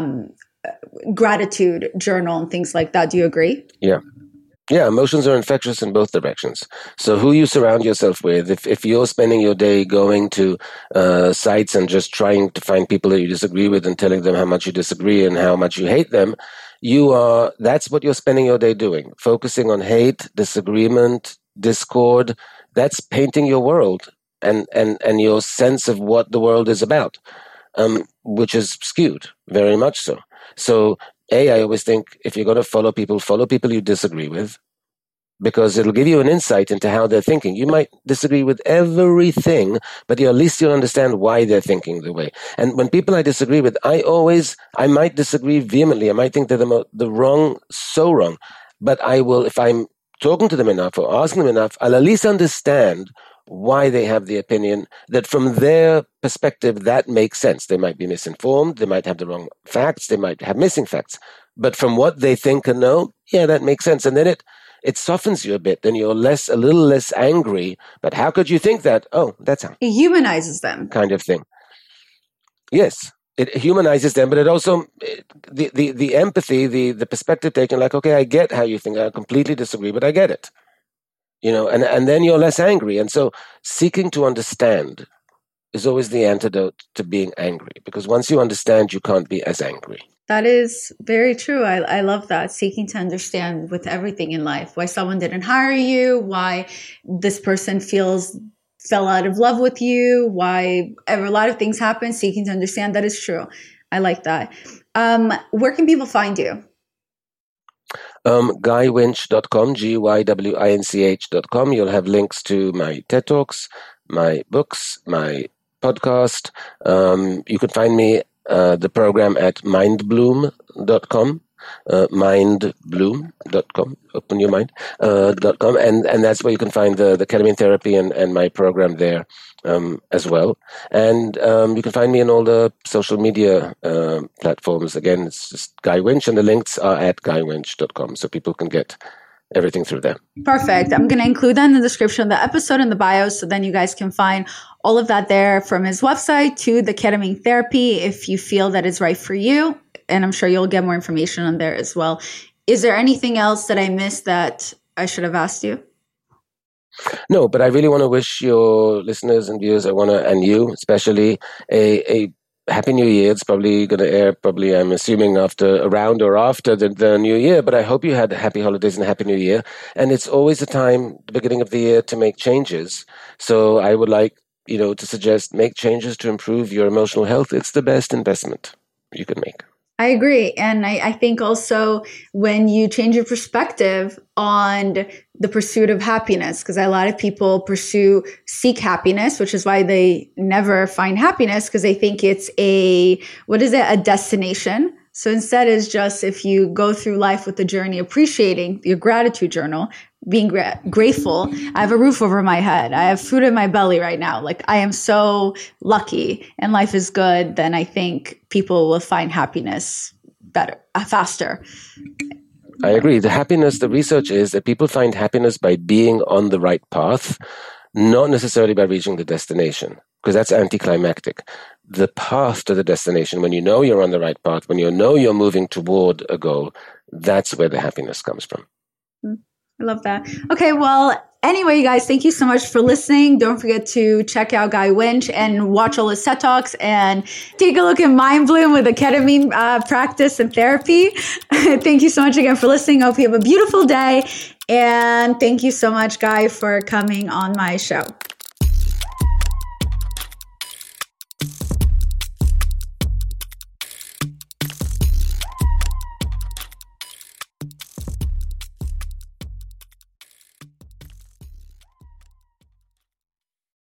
[SPEAKER 5] gratitude journal and things like that. Do you agree?
[SPEAKER 2] Yeah. Yeah, emotions are infectious in both directions. So who you surround yourself with, if you're spending your day going to sites and just trying to find people that you disagree with and telling them how much you disagree and how much you hate them, that's what you're spending your day doing. Focusing on hate, disagreement, discord. That's painting your world and your sense of what the world is about, which is skewed, very much so. So I always think if you're going to follow people you disagree with. because it'll give you an insight into how they're thinking. You might disagree with everything, but at least you'll understand why they're thinking the way. And when people I disagree with, I might disagree vehemently. I might think they're the wrong, so wrong. But I will, if I'm talking to them enough or asking them enough, I'll at least understand why they have the opinion that from their perspective, that makes sense. They might be misinformed. They might have the wrong facts. They might have missing facts. But from what they think and know, yeah, that makes sense. And then it softens you a bit. Then you're a little less angry. But how could you think that? Oh, that's how.
[SPEAKER 5] It humanizes them.
[SPEAKER 2] Kind of thing. Yes, it humanizes them, but it also, the empathy, the perspective taken, like, okay, I get how you think. I completely disagree, but I get it. And then you're less angry. And so seeking to understand is always the antidote to being angry, because once you understand, you can't be as angry.
[SPEAKER 5] That is very true. I love that. Seeking to understand with everything in life, why someone didn't hire you, why this person fell out of love with you, why a lot of things happen, seeking to understand. That is true. I like that. Where can people find you?
[SPEAKER 2] GuyWinch.com, GYWINCH.com. You'll have links to my TED Talks, my books, my podcast. You can find me, the program at mindbloom.com, mindbloom.com, open your mind, .com. And that's where you can find the ketamine therapy and my program there as well. And you can find me in all the social media platforms. Again, it's just Guy Winch, and the links are at guywinch.com, so people can get everything through there.
[SPEAKER 5] Perfect. I'm going to include that in the description of the episode in the bio, so then you guys can find all of that there, from his website to the ketamine therapy, if you feel that it's right for you. And I'm sure you'll get more information on there as well. Is there anything else that I missed that I should have asked you?
[SPEAKER 2] No, but I really want to wish your listeners and viewers, and you especially, a Happy New Year. It's probably going to air, I'm assuming, around or after the New Year. But I hope you had happy holidays and a Happy New Year. And it's always a time, the beginning of the year, to make changes. So I would like, to suggest make changes to improve your emotional health. It's the best investment you can make.
[SPEAKER 5] I agree. And I think also when you change your perspective on the pursuit of happiness, because a lot of people seek happiness, which is why they never find happiness, because they think it's a destination. So instead, it's just, if you go through life with the journey, appreciating your gratitude journal, being grateful. I have a roof over my head. I have food in my belly right now. Like, I am so lucky and life is good. Then I think people will find happiness faster.
[SPEAKER 2] I agree. The research is that people find happiness by being on the right path, not necessarily by reaching the destination, because that's anticlimactic. The path to the destination, when you know you're on the right path, when you know you're moving toward a goal, that's where the happiness comes from.
[SPEAKER 5] I love that. Okay, well, anyway, you guys, thank you so much for listening. Don't forget to check out Guy Winch and watch all his TED Talks, and take a look at Mind Bloom with the ketamine practice and therapy. Thank you so much again for listening. I hope you have a beautiful day. And thank you so much, Guy, for coming on my show.